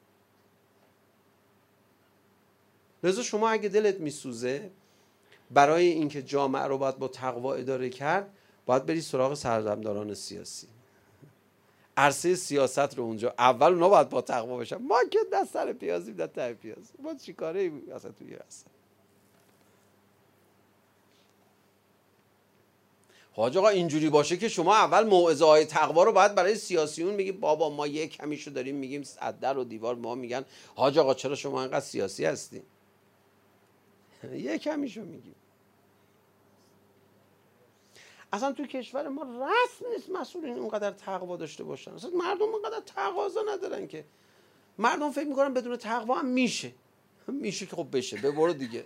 لذا شما اگه دلت میسوزه برای اینکه جامعه رو باید با تقوا اداره کرد، باید بری سراغ سردمداران سیاسی. عرصه سیاست رو اونجا اول اونا باید با تقوا بشن. ما که دست سر پیازیم، دست ته پیاز، ما چیکاره ایم اصلا توی هستن. حاج آقا اینجوری باشه که شما اول موعظه های تقوا رو باید برای سیاسیون میگی بابا ما یک کمیشو داریم میگیم از در و دیوار، ما میگن حاج آقا چرا شما اینقدر سیاسی هستی؟ یک کمیشو میگیم. اصلا تو کشور ما رسم نیست مسئولین اونقدر تقوا داشته باشن. اصلا مردم اونقدر تقاضا ندارن که. مردم فکر میکنن بدون تقوا هم میشه که خب بشه، برو دیگه.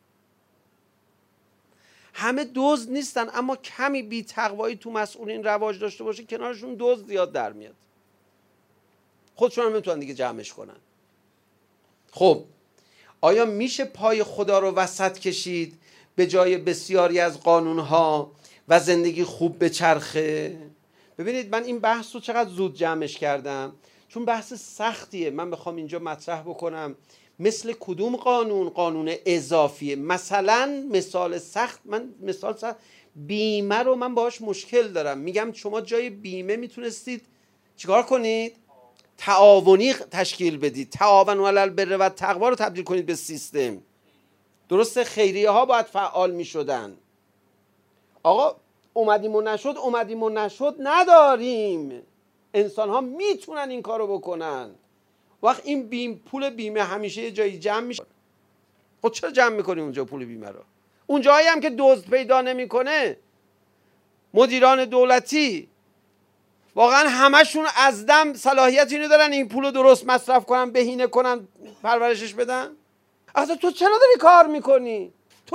همه دزد نیستن، اما کمی بی تقوایی تو مسئولین رواج داشته باشه کنارشون دزد زیاد در میاد، خودشون هم نمیتونن دیگه جمعش کنن. خب آیا میشه پای خدا رو وسط کشید به جای بسیاری از قانونها و زندگی خوب بچرخه؟ ببینید من این بحث رو چقدر زود جمعش کردم، چون بحث سختیه. من بخوام اینجا مطرح بکنم مثل کدوم قانون اضافیه. مثلا مثال سخت، بیمه رو من باهاش مشکل دارم. میگم شما جای بیمه میتونستید چیکار کنید؟ تعاونی تشکیل بدید، تعاونوا علی البر و تقوا رو تبدیل کنید به سیستم. درسته خیریه ها باید فعال میشدن. آقا اومدیم و نشد نداریم. انسان ها میتونن این کارو بکنن. وقت این پول بیمه همیشه یه جایی جمع میشه. خب چرا جمع میکنی اونجا پول بیمه رو؟ اون جایی هم که دزد پیدا نمیکنه، مدیران دولتی واقعا همشون از دم صلاحیت اینو دارن این پولو درست مصرف کنن، بهینه کنن، پرورشش بدن؟ اصلا تو چرا داری کار میکنی؟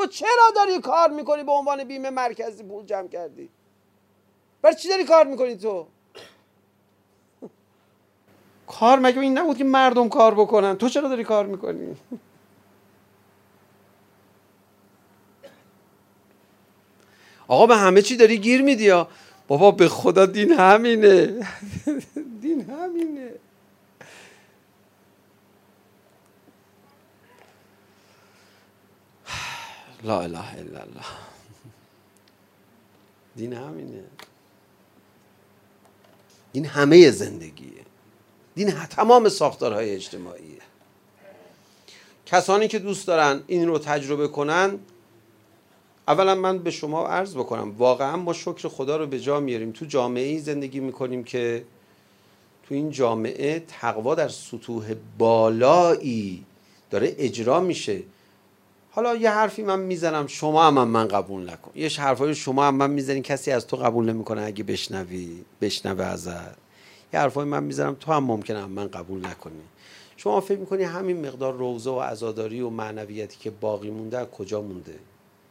به عنوان بیمه مرکزی پول جمع کردی؟ برای چی داری کار میکنی تو؟ کار مگه این نبود که مردم کار بکنن؟ تو چرا داری کار میکنی؟ آقا به همه چی داری گیر میدی یا بابا؟ به خدا دین همینه. دین همینه. لا اله الا الله. دین همینه. دین همه زندگیه. دین تمام ساختارهای اجتماعیه. کسانی که دوست دارن این رو تجربه کنن، اولا من به شما عرض بکنم واقعا ما شکر خدا رو به جا میاریم. تو جامعه‌ای زندگی میکنیم که تو این جامعه تقوا در سطوح بالایی داره اجرا میشه. حالا یه حرفی من میزنم شما هم من قبول نکن، یه حرفای شما هم من میزنین کسی از تو قبول نمیکنه، اگه بشنوه ازت. یه حرفای من میزنم تو هم ممکنه من قبول نکنی. شما فکر میکنی همین مقدار روضه و عزاداری و معنویتی که باقی مونده از کجا مونده؟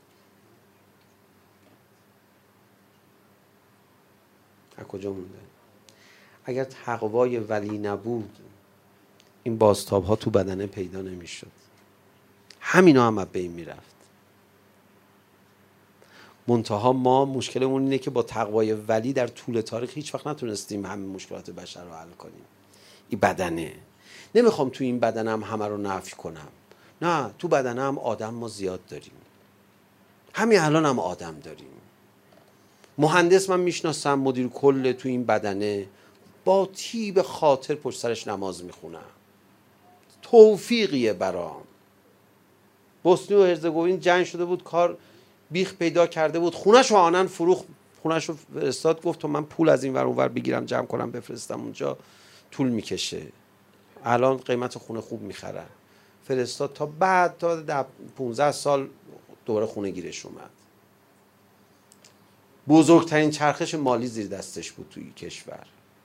از کجا مونده؟ اگر تقوای ولی نبود این بازتاب ها تو بدنه پیدا نمیشد، همینا هم از بین میرفت. منتها ما مشکلمون اینه که با تقوای ولی در طول تاریخ هیچ وقت نتونستیم همه مشکلات بشر رو حل کنیم. این بدنه. نمیخوام تو این بدنم همه رو نفی کنم، نه، تو بدنم آدم ما زیاد داریم. همین الان هم آدم داریم. مهندس من میشناسم، مدیر کل تو این بدنه، با طیب خاطر پشت سرش نماز میخونم. توفیقیه برام. بوسنی و هرزگوین جنگ شده بود، کار بیخ پیدا کرده بود، خونه‌شو آنن فروخت، خونه‌شو فرستاد، گفت تو من پول از این ور اون ور بگیرم جمع کنم بفرستم اونجا طول میکشه. الان قیمت خونه خوب میخرن. فرستاد تا بعد تا 15 سال دوباره خونه گیرش اومد. بزرگترین چرخش مالی زیر دستش بود توی کشور.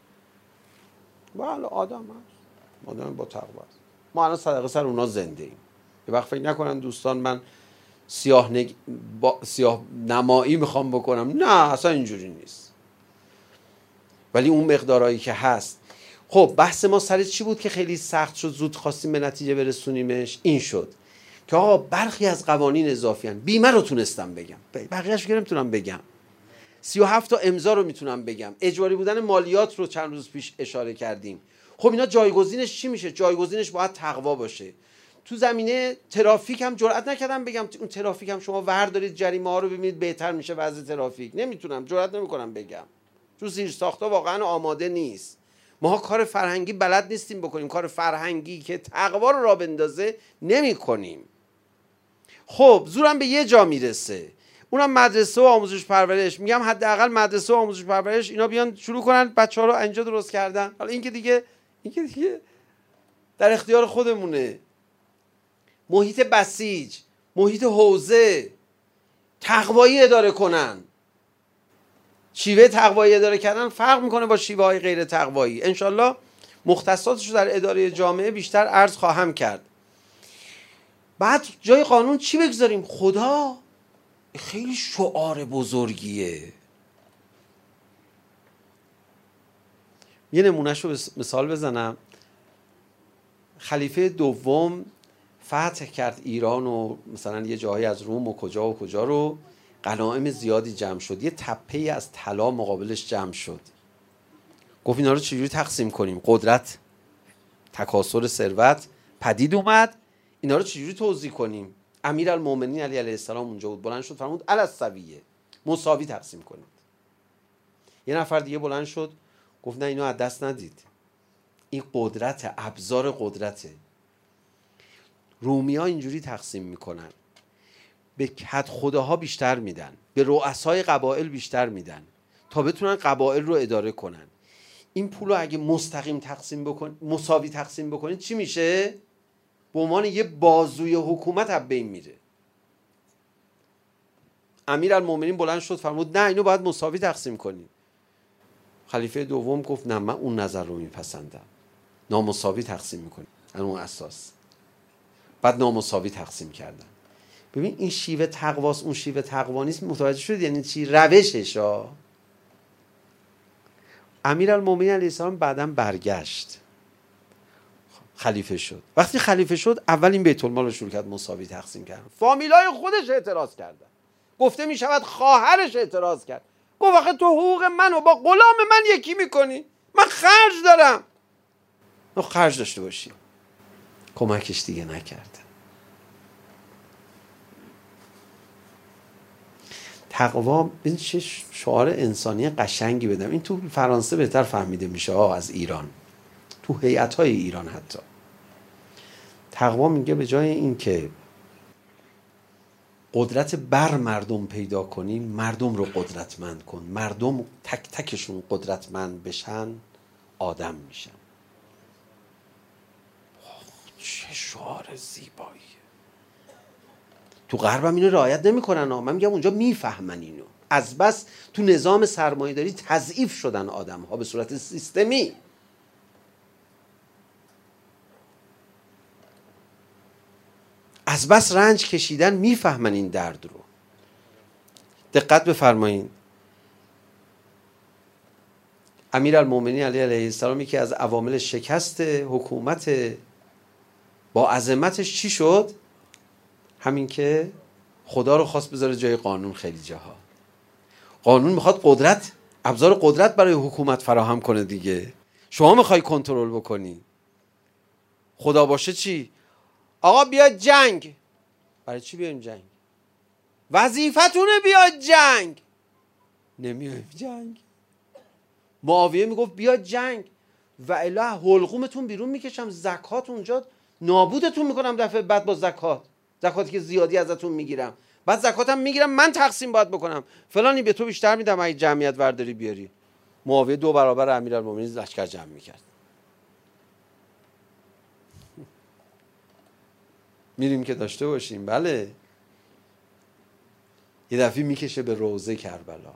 بله آدم هست، آدم با تقوا است. ما الان صدقه سر اونا زنده ایم. یه وقت فکر نکنن دوستان من سیاه نمایی میخوام بکنم، نه اصلا اینجوری نیست. ولی اون مقدارایی که هست، خب بحث ما سر چی بود که خیلی سخت شد، زود خواستیم به نتیجه برسونیمش؟ این شد که آقا برخی از قوانین اضافی هن. بیمه رو تونستم بگم، بقیه‌اش که نمیتونم بگم. 37 تا امضا رو میتونم بگم. اجباری بودن مالیات رو چند روز پیش اشاره کردیم. خب اینا جایگزینش چی میشه؟ جایگزینش باید تقوا باشه. تو زمینه ترافیک هم جرئت نکردم بگم اون ترافیک هم شما وردارید جریمه ها رو ببینید بهتر میشه وضع ترافیک. نمیتونم، جرئت نمیکنم بگم. تو زیر ساختا واقعا آماده نیست. ما کار فرهنگی بلد نیستیم بکنیم. کار فرهنگی که تقوا رو راه بندازه نمی‌کنیم. خب زورم به یه جا میرسه، اونم مدرسه و آموزش پرورش. میگم حداقل مدرسه و آموزش پرورش اینا بیان شروع کنن بچه‌ها رو اینجا درست کردن. حالا این که دیگه در اختیار خودمونه. محیط بسیج، محیط حوزه، تقوایی اداره کنن. شیوه تقوایی اداره کردن فرق میکنه با شیوه های غیر تقوایی. انشالله مختصاتش رو در اداره جامعه بیشتر عرض خواهم کرد. بعد جای قانون چی بگذاریم؟ خدا. خیلی شعار بزرگیه. یه نمونهش رو مثال بزنم. خلیفه دوم فتح کرد ایران و مثلا یه جایی از روم و کجا رو، غنایم زیادی جمع شد. یه تپه‌ای از طلا مقابلش جمع شد. گفت اینا رو چجوری تقسیم کنیم؟ قدرت، تکاثر ثروت پدید اومد، اینا رو چجوری توزیع کنیم؟ امیرالمومنین علیه السلام اونجا بود، بلند شد فرمود علی السویه، مساوی تقسیم کنید. یه نفر دیگه بلند شد گفت نه اینو از دست ندید، این قدرت، ابزار قدرته. رومی‌ها اینجوری تقسیم میکنن، به کدخداها بیشتر میدن، به رؤسای قبایل بیشتر میدن تا بتونن قبایل رو اداره کنن. این پول رو اگه مستقیم تقسیم بکن، مساوی تقسیم بکنید، چی میشه؟ به عنوان یه بازوی حکومت از بین میره. امیرالمومنین بلند شد فرمود نه اینو باید مساوی تقسیم کنید. خلیفه دوم گفت نه من اون نظر رو میپسندم، نامساوی تقسیم میکنیم از اون اساس. بعد نامساوی تقسیم کردن. ببین این شیوه تقواست، اون شیوه تقوا نیست. متوجه شد یعنی چی؟ روشش ها. امیرالمومنین علیه السلام بعداً برگشت، خلیفه شد. وقتی خلیفه شد اول این بیت المال رو شروع کرد مساوی تقسیم کردن. فامیلای خودش اعتراض کردن. گفته می شود خواهرش اعتراض کرد. گفت آخه تو حقوق منو با غلام من یکی میکنی؟ من خرج دارم. نه خرج داشته باشی. کمکش دیگه نکرد. تقوا، این چه شعار انسانی قشنگی بدم. این تو فرانسه بهتر فهمیده میشه از ایران، تو هیئت‌های ایران حتی. تقوا میگه به جای این که قدرت بر مردم پیدا کنی، مردم رو قدرتمند کن. مردم تک تکشون قدرتمند بشن، آدم میشن. چه شعار زیبایی. تو غرب هم اینو رعایت نمی‌کنن. من میگم اونجا میفهمن اینو. از بس تو نظام سرمایه‌داری تضعیف شدن آدم‌ها به صورت سیستمی. از بس رنج کشیدن میفهمن این درد رو. دقت بفرمایید. امیرالمومنین علیه السلام یکی از عوامل شکست حکومت با عظمتش چی شد؟ همین که خدا رو خواست بذاره جای قانون. خیلی جاها قانون میخواد قدرت، ابزار قدرت برای حکومت فراهم کنه دیگه. شما میخوای کنترل بکنی. خدا باشه چی؟ آقا بیاید جنگ. برای چی بیایم جنگ؟ وظیفتونه بیاید جنگ. نمیایم جنگ. معاویه میگفت بیاید جنگ و الا حلقومتون بیرون میکشم، زکات اونجا نابودتون میکنم دفعه بعد با زکاتی که زیادی ازتون میگیرم، بعد زکاتم میگیرم من تقسیم باید بکنم، فلانی به تو بیشتر میدم اگه جمعیت ورداری بیاری. معاویه 2 برابر امیرالمومنین لشکر جمع میکرد. میریم که داشته باشیم. بله. یه دفعه میکشه به روضه کربلا.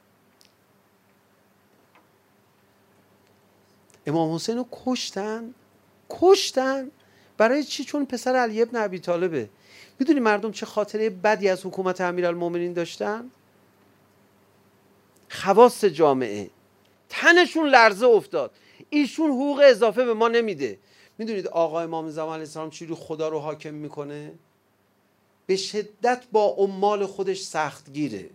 امام حسین رو کشتن. برای چی؟ چون پسر علی ابن ابی طالبه. میدونی مردم چه خاطره بدی از حکومت امیرالمومنین داشتن؟ خواص جامعه تنشون لرزه افتاد. ایشون حقوق اضافه به ما نمیده. میدونید آقا امام زمان علیه السلام چجوری خدا رو حاکم میکنه؟ به شدت با عمال خودش سختگیره.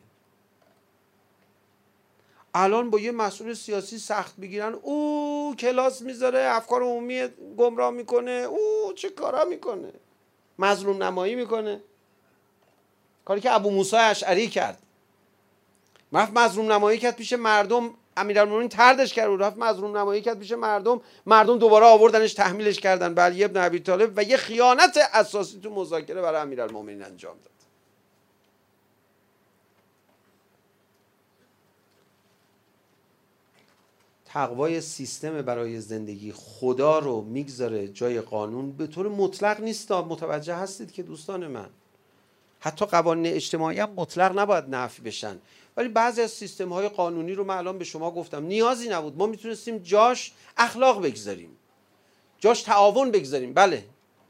الان با یه مسئول سیاسی سخت بگیرن، او کلاس میذاره، افکار عمومی گمراه میکنه، او چه کارا میکنه، مظلوم نمایی میکنه. کاری که ابو موسی اشعری کرد، رفت مظلوم نمایی کرد پیش مردم، امیرالمومنین طردش کرد و رفت مظلوم نمایی کرد پیش مردم، مردم دوباره آوردنش تحمیلش کردن به علی ابن ابی طالب و یه خیانت اساسی تو مذاکره برای امیرالمومنین انجام داد. تقوای سیستم برای زندگی خدا رو میگذاره جای قانون به طور مطلق نیست. متوجه هستید که دوستان من حتی قوانین اجتماعی هم مطلق نباید نفی بشن، ولی بعضی از سیستم های قانونی رو من الان به شما گفتم نیازی نبود، ما میتونستیم جاش اخلاق بگذاریم، جاش تعاون بگذاریم. بله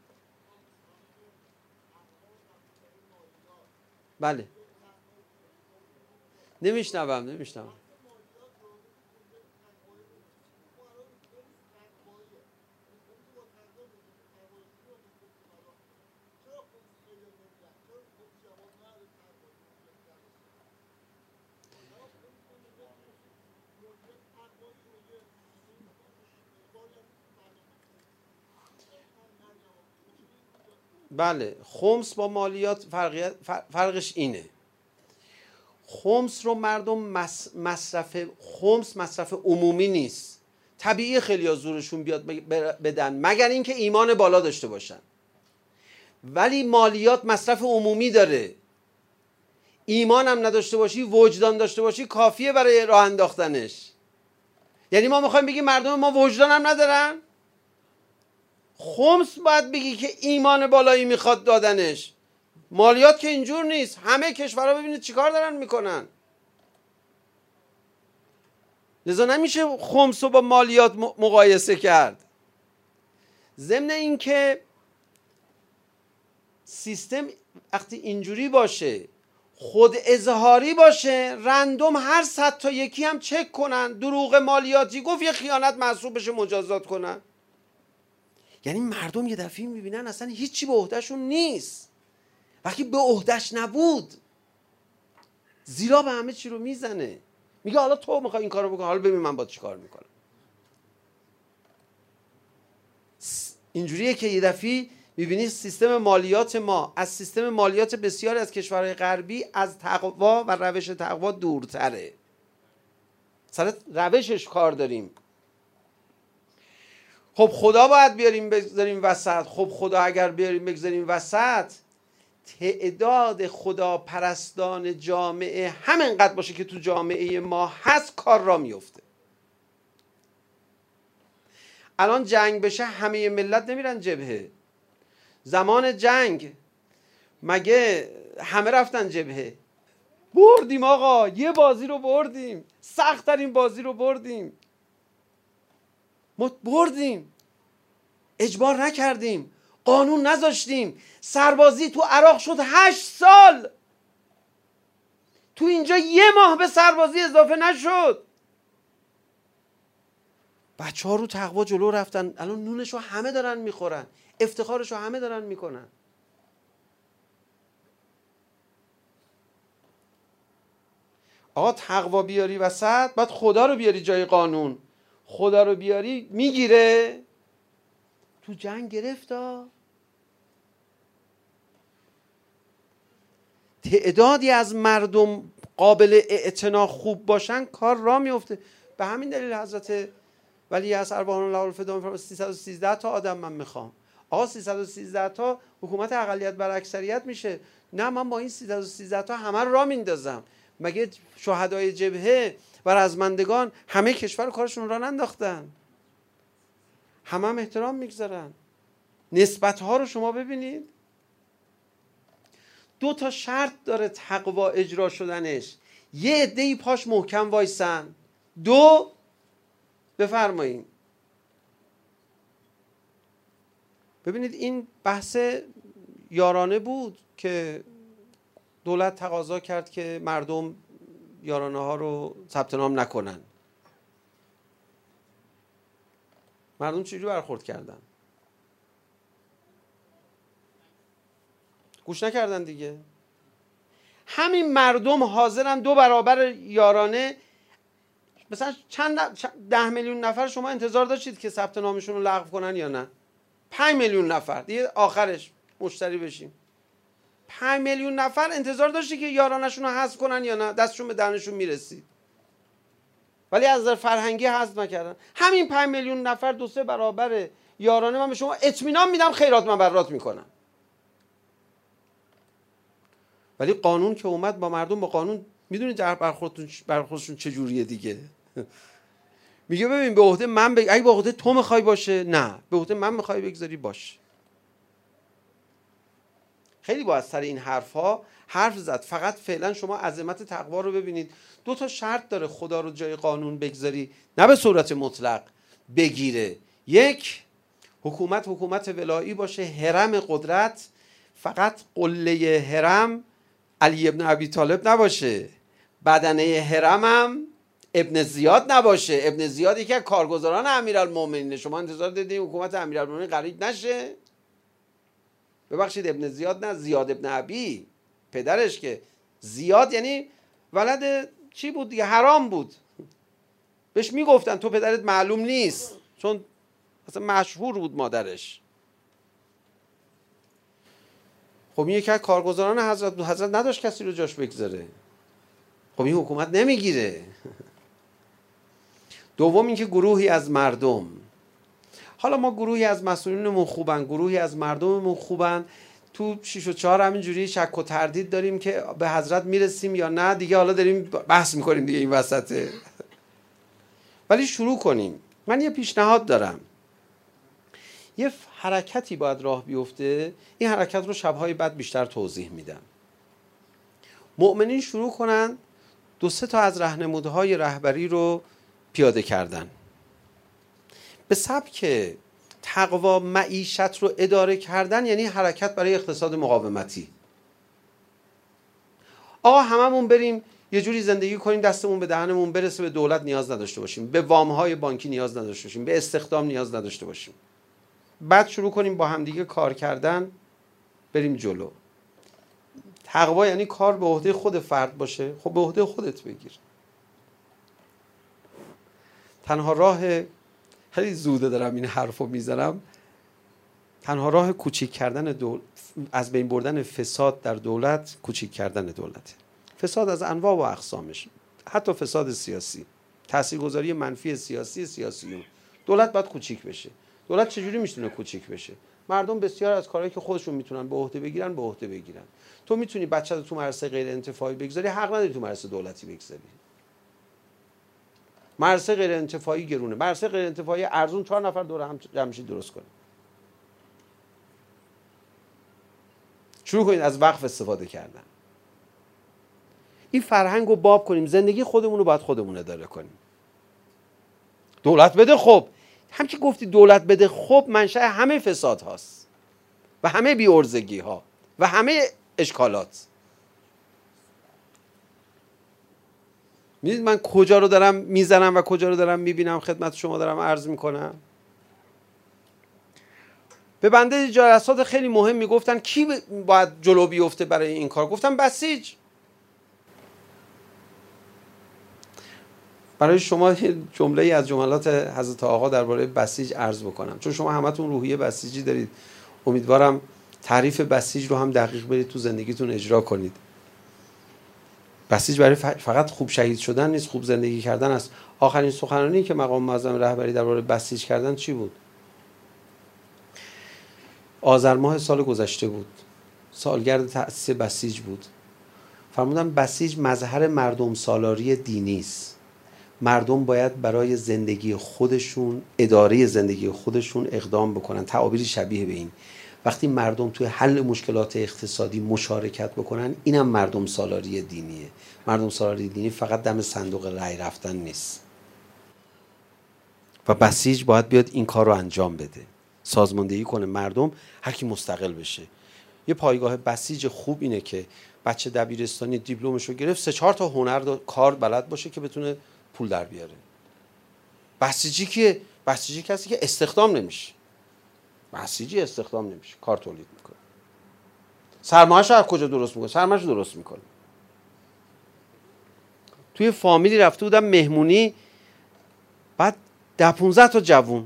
بله نمیشنوم. بله خمس با مالیات فرقش اینه، خمس رو مردم مصرف عمومی نیست. طبیعی خیلی ها زورشون بیاد بدن مگر اینکه ایمان بالا داشته باشن، ولی مالیات مصرف عمومی داره. ایمان هم نداشته باشی، وجدان داشته باشی، کافیه برای راه انداختنش. یعنی ما میخوایم بگیم مردم ما وجدان هم ندارن؟ خمس باید بگی که ایمان بالایی میخواد دادنش. مالیات که اینجور نیست. همه کشورها ببینید چیکار دارن میکنن. لذا نمیشه خمس رو با مالیات مقایسه کرد. ضمن این که سیستم وقتی اینجوری باشه، خود اظهاری باشه، رندوم هر 100 تا یکی هم چک کنن، دروغ مالیاتی گفت یه خیانت محسوب بشه مجازات کنن. یعنی مردم یه دفعه میبینن اصلا هیچی به عهدهشون نیست. وقتی به عهدهش نبود زیرا به همه چی رو میزنه، میگه حالا تو میخوای این کارو بکن، حالا ببین من با چی کار میکنم. اینجوریه که یه دفعه میبینی سیستم مالیات ما از سیستم مالیات بسیاری از کشورهای غربی از تقوا و روش تقوا دورتره. سر روشش کار داریم. خب خدا باید بیاریم بگذاریم وسط. خب خدا اگر بیاریم بگذاریم وسط، تعداد خدا پرستان جامعه همینقدر باشه که تو جامعه ما هست، کار را میفته. الان جنگ بشه همه ملت نمیرن جبهه. زمان جنگ مگه همه رفتن جبهه؟ بردیم آقا، یه بازی رو بردیم، سخت ترین بازی رو بردیم، ما بردیم، اجبار نکردیم، قانون نذاشتیم، سربازی تو عراق شد 8 سال، تو اینجا 1 ماه به سربازی اضافه نشد. بچه ها رو تقوا جلو رفتن، الان نونشو همه دارن میخورن، افتخارشو همه دارن میکنن. آقا تقوا بیاری وسط، بعد خدا رو بیاری جای قانون. خدا رو بیاری میگیره. تو جنگ گرفتا. تعدادی از مردم قابل اعتنا خوب باشن، کار را میفته. به همین دلیل حضرت ولی از ارواحنا الله الفدا میفرمایند 313 تا آدم من میخوام. آقا 313 تا حکومت اقلیت بر اکثریت میشه. نه، من با این 313 تا همه رو را میندازم. مگه شهدای جبهه و رزمندگان همه کشور کارشون را ننداختن؟ هم احترام میگذارن. نسبت ها رو شما ببینید. 2 تا شرط داره تقوا اجرا شدنش. یه عده‌ای پاش محکم وایسن. 2 بفرمایید. ببینید این بحث یارانه بود که دولت تقاضا کرد که مردم یارانه ها رو ثبت نام نکنن. مردم چجوری برخورد کردن؟ گوش نکردن دیگه. همین مردم حاضرن 2 برابر یارانه، مثلا 10 میلیون نفر شما انتظار داشتید که ثبت نامشون رو لغو کنن یا نه؟ 5 میلیون نفر دیگه آخرش مشتری بشیم. 5 میلیون نفر انتظار داشتی که یارانشون رو حذف کنن یا نه؟ دستشون به دهنشون میرسید، ولی از نظر فرهنگی حذف نکردن. همین 5 میلیون نفر 2-3 برابر یارانه من به شما اطمینان میدم خیرات مبررات میکنن. ولی قانون که اومد، با مردم با قانون میدونید برخوردشون چجوریه دیگه. میگه ببین به عهده من اگه به عهده تو میخوای باشه، نه به عهده من میخوای بگذاری، باشه. خیلی با از سر این حرف زد. فقط فعلا شما عظمت تقوا رو ببینید. 2 تا شرط داره خدا رو جای قانون بگذاری، نه به صورت مطلق بگیره. 1، حکومت ولایی باشه، حرم قدرت، فقط قله حرم علی ابن ابی طالب نباشه، بدنه حرم هم ابن زیاد نباشه. ابن زیاد یکی از کارگزاران امیرالمومنین. شما انتظار دیدین حکومت امیرالمومنین غریق نشه؟ ببخشید ابن زیاد نه، زیاد ابن ابی پدرش، که زیاد یعنی ولد چی بود دیگه؟ حرام بود. بهش میگفتن تو پدرت معلوم نیست، چون اصلا مشهور بود مادرش. خب این یکی از کارگزاران حضرت نداشت کسی رو جاش بگذاره. خب این حکومت نمیگیره. 2 اینکه گروهی از مردم، حالا ما گروهی از مسئولینمون خوبن، گروهی از مردممون خوبن، تو 6 و 4 همینجوری شک و تردید داریم که به حضرت میرسیم یا نه دیگه، حالا داریم بحث میکنیم دیگه این وسطه. ولی شروع کنیم. من یه پیشنهاد دارم، یه حرکتی باید راه بیفته. این حرکت رو شب‌های بعد بیشتر توضیح میدم. مؤمنین شروع کنن 2-3 تا از راهنمودهای رهبری رو پیاده کردن. به سبک تقوا معیشت رو اداره کردن، یعنی حرکت برای اقتصاد مقاومتی. آقا هممون بریم یه جوری زندگی کنیم دستمون به دهنمون برسه، به دولت نیاز نداشته باشیم، به وام‌های بانکی نیاز نداشته باشیم، به استخدام نیاز نداشته باشیم. بعد شروع کنیم با همدیگه کار کردن، بریم جلو. تقوا یعنی کار به عهده خود فرد باشه. خب به عهده خودت بگیر. تنها راه، خیلی زوده دارم این حرفو میزنم، تنها راه کوچیک کردن از بین بردن فساد در دولت، کوچیک کردن دولت. فساد از انواع و اقسامش، حتی فساد سیاسی، تاثیرگذاری منفی سیاسیون. دولت باید کوچیک بشه. دولت چجوری میتونه کوچیک بشه؟ مردم بسیار از کارهایی که خودشون میتونن به عهده بگیرن به عهده بگیرن. تو میتونی بچه‌تو تو مدرسه غیر انتفاعی بگذاری، حق نداری تو مدرسه دولتی بگذاری. مدرسه غیر انتفاعی گرونه، مدرسه غیر انتفاعی ارزون 4 نفر دور هم جمعشی درست کنه. شروع کنید از وقف استفاده کردن. این فرهنگ رو باب کنیم. زندگی خودمون رو باید خودمون اداره کنیم. دولت بده خب، هم که گفتی دولت بده خب، منشأ همه فساد هاست و همه بی‌عرضگی ها و همه اشکالات. میدید من کجا رو دارم میزنم و کجا رو دارم میبینم، خدمت شما دارم عرض میکنم. به بنده جلسات خیلی مهم میگفتن کی باید جلو بیفته برای این کار. گفتم بسیج. برای شما جمله ای از جملات حضرت آقا درباره بسیج عرض بکنم، چون شما همتون روحیه بسیجی دارید. امیدوارم تعریف بسیج رو هم دقیق برید تو زندگیتون اجرا کنید. بسیج برای فقط خوب شهید شدن نیست، خوب زندگی کردن است. آخرین سخنرانی که مقام معظم رهبری درباره بسیج کردن چی بود؟ آذر ماه سال گذشته بود، سالگرد تأسیس بسیج بود. فرمودن بسیج مظهر مردم سالاری دینی است. مردم باید برای زندگی خودشون، اداره زندگی خودشون اقدام بکنن. تعابیری شبیه به این. وقتی مردم توی حل مشکلات اقتصادی مشارکت بکنن، اینم مردم سالاری دینیه. مردم سالاری دینی فقط دم صندوق رأی رفتن نیست. و بسیج باید بیاد این کار رو انجام بده، سازماندهی کنه، مردم هر کی مستقل بشه. یه پایگاه بسیج خوب اینه که بچه دبیرستانی دیپلمش رو گرفت، 3-4 تا هنر کار بلد باشه که بتونه پول در بیاره. بسیجی که بسیجی کسی که استخدام نمیشه. بسیجی استخدام نمیشه، کار تولید میکنه. سرمایه‌شو از کجا درست میکنه؟ سرمایه‌شو درست میکنه. توی فامیلی رفته بودم مهمونی، بعد 10-15 تا جوون.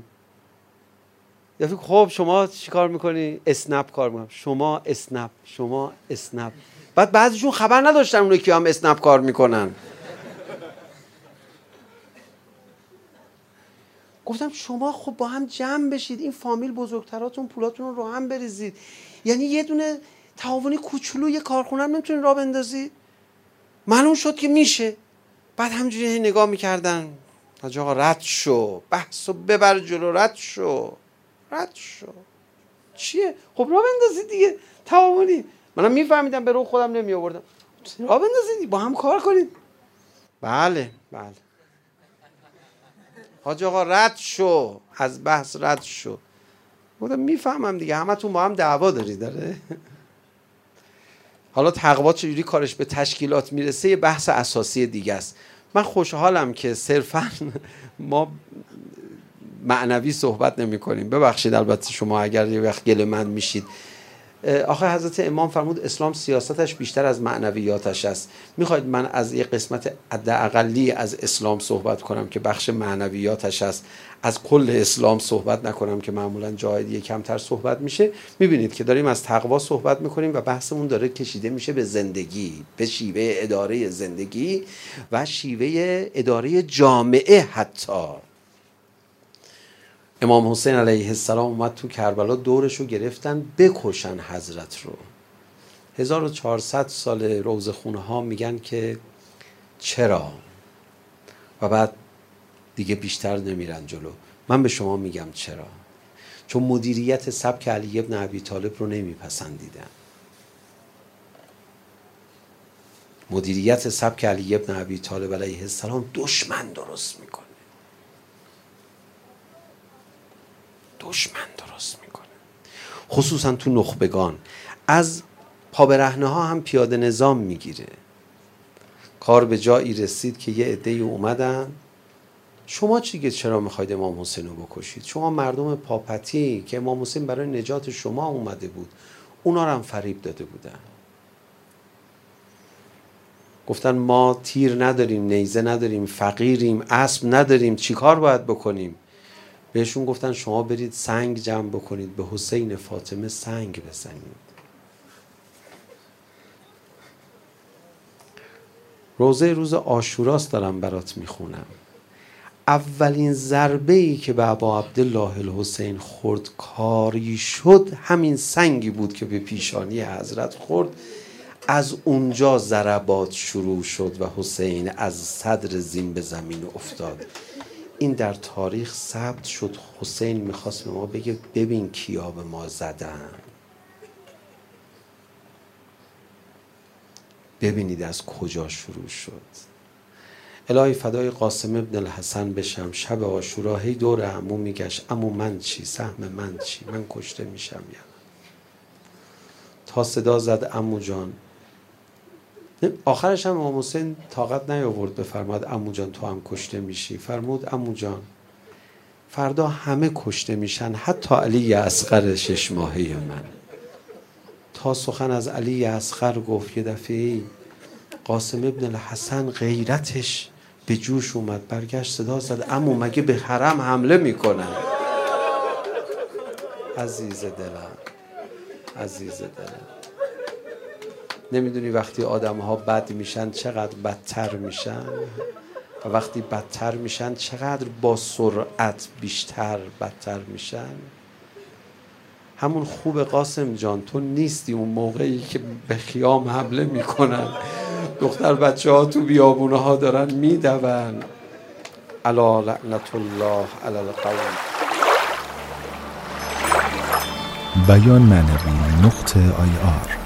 خب شما چی کار میکنی؟ اسنپ کار میکنم. شما اسنپ. بعد بعضیشون خبر نداشتن اونو که هم اسنپ کار میکنن. گفتم شما خب با هم جمع بشید، این فامیل بزرگتراتون پولاتون رو هم بریزید. یعنی یه دونه تعاونی کوچولو یه کارخونه هم نمیتونین راه بندازید؟ معلوم شد که میشه. بعد همجوری نگاه میکردن. حاج آقا رد شو، بحثو ببر جلو، رد شو. چیه؟ خب راه بندازید دیگه، تعاونی. منم میفهمیدم، به رو خودم نمی آوردم. راه بندازید، با هم کار کنید. بله. حاج آقا رد شو، از بحث رد شو. گفتم میفهمم دیگه، همتون با هم دعوا داره. حالا تقوا چجوری کارش به تشکیلات میرسه یه بحث اساسی دیگه است. من خوشحالم که صرفا ما معنوی صحبت نمی کنیم. ببخشید البته شما اگر یه وقت گله‌مند میشید. آخه حضرت امام فرمود اسلام سیاستش بیشتر از معنویاتش است. میخواید من از یه قسمت حداقلی از اسلام صحبت کنم که بخش معنویاتش است، از کل اسلام صحبت نکنم که معمولا جای دیگه کمتر صحبت میشه؟ میبینید که داریم از تقوا صحبت میکنیم و بحثمون داره کشیده میشه به زندگی، به شیوه اداره زندگی و شیوه اداره جامعه. حتی امام حسین علیه السلام اومد تو کربلا، دورشو گرفتن بکشن حضرت رو. 1400 سال روزخونه ها میگن که چرا، و بعد دیگه بیشتر نمیرن جلو. من به شما میگم چرا. چون مدیریت سبک علی ابن ابی طالب رو نمیپسندیدن. مدیریت سبک علی ابن ابی طالب علیه السلام دشمن درست میکنه. خصوصا تو نخبگان. از پابرهنه ها هم پیاده نظام میگیره. کار به جایی رسید که یه عده‌ای اومدن، شما چرا میخواید امام حسین رو بکشید؟ شما مردم پاپتی که امام حسین برای نجات شما اومده بود، اونا رو هم فریب داده بودن. گفتن ما تیر نداریم، نیزه نداریم، فقیریم، اسب نداریم، چی کار باید بکنیم؟ بهشون گفتن شما برید سنگ جمع بکنید، به حسین فاطمه سنگ بزنید. روزه روز عاشوراست دارم برات میخونم. اولین ضربه‌ای که به ابا عبدالله الحسین خورد کاری شد، همین سنگی بود که به پیشانی حضرت خورد. از اونجا ضربات شروع شد و حسین از صدر زین به زمین افتاد. این در تاریخ ثبت شد. حسین میخواست به ما بگه ببین کیا به ما زدن، ببینید از کجا شروع شد. الهی فدای قاسم ابن الحسن بشم. شب عاشورا هی دور عمو میگشت، عمو من چی؟ سهم من چی؟ من کشته میشم یا نه؟ تا صدا زد عمو جان. آخرش هم امام حسین طاقت نیاورد بفرماد عمو جان تو هم کشته میشی. فرمود عمو جان فردا همه کشته میشن، حتی علی اصغر 6 ماهه من. تا سخن از علی اصغر گفت، یه دفعه قاسم ابن الحسن غیرتش به جوش اومد، برگشت صدا زد عمو مگه به حرم حمله میکنن؟ عزیز دلم، عزیز دلم، نمیدونی وقتی آدم ها بد میشن چقدر بدتر میشن، و وقتی بدتر میشن چقدر با سرعت بیشتر بدتر میشن. همون خوب قاسم جان تو نیستی اون موقعی که به خیام حمله میکنن، دختر بچه ها تو بیابونه ها دارن میدون. الا لعنت الله علی القوم. بیان معنوی .ir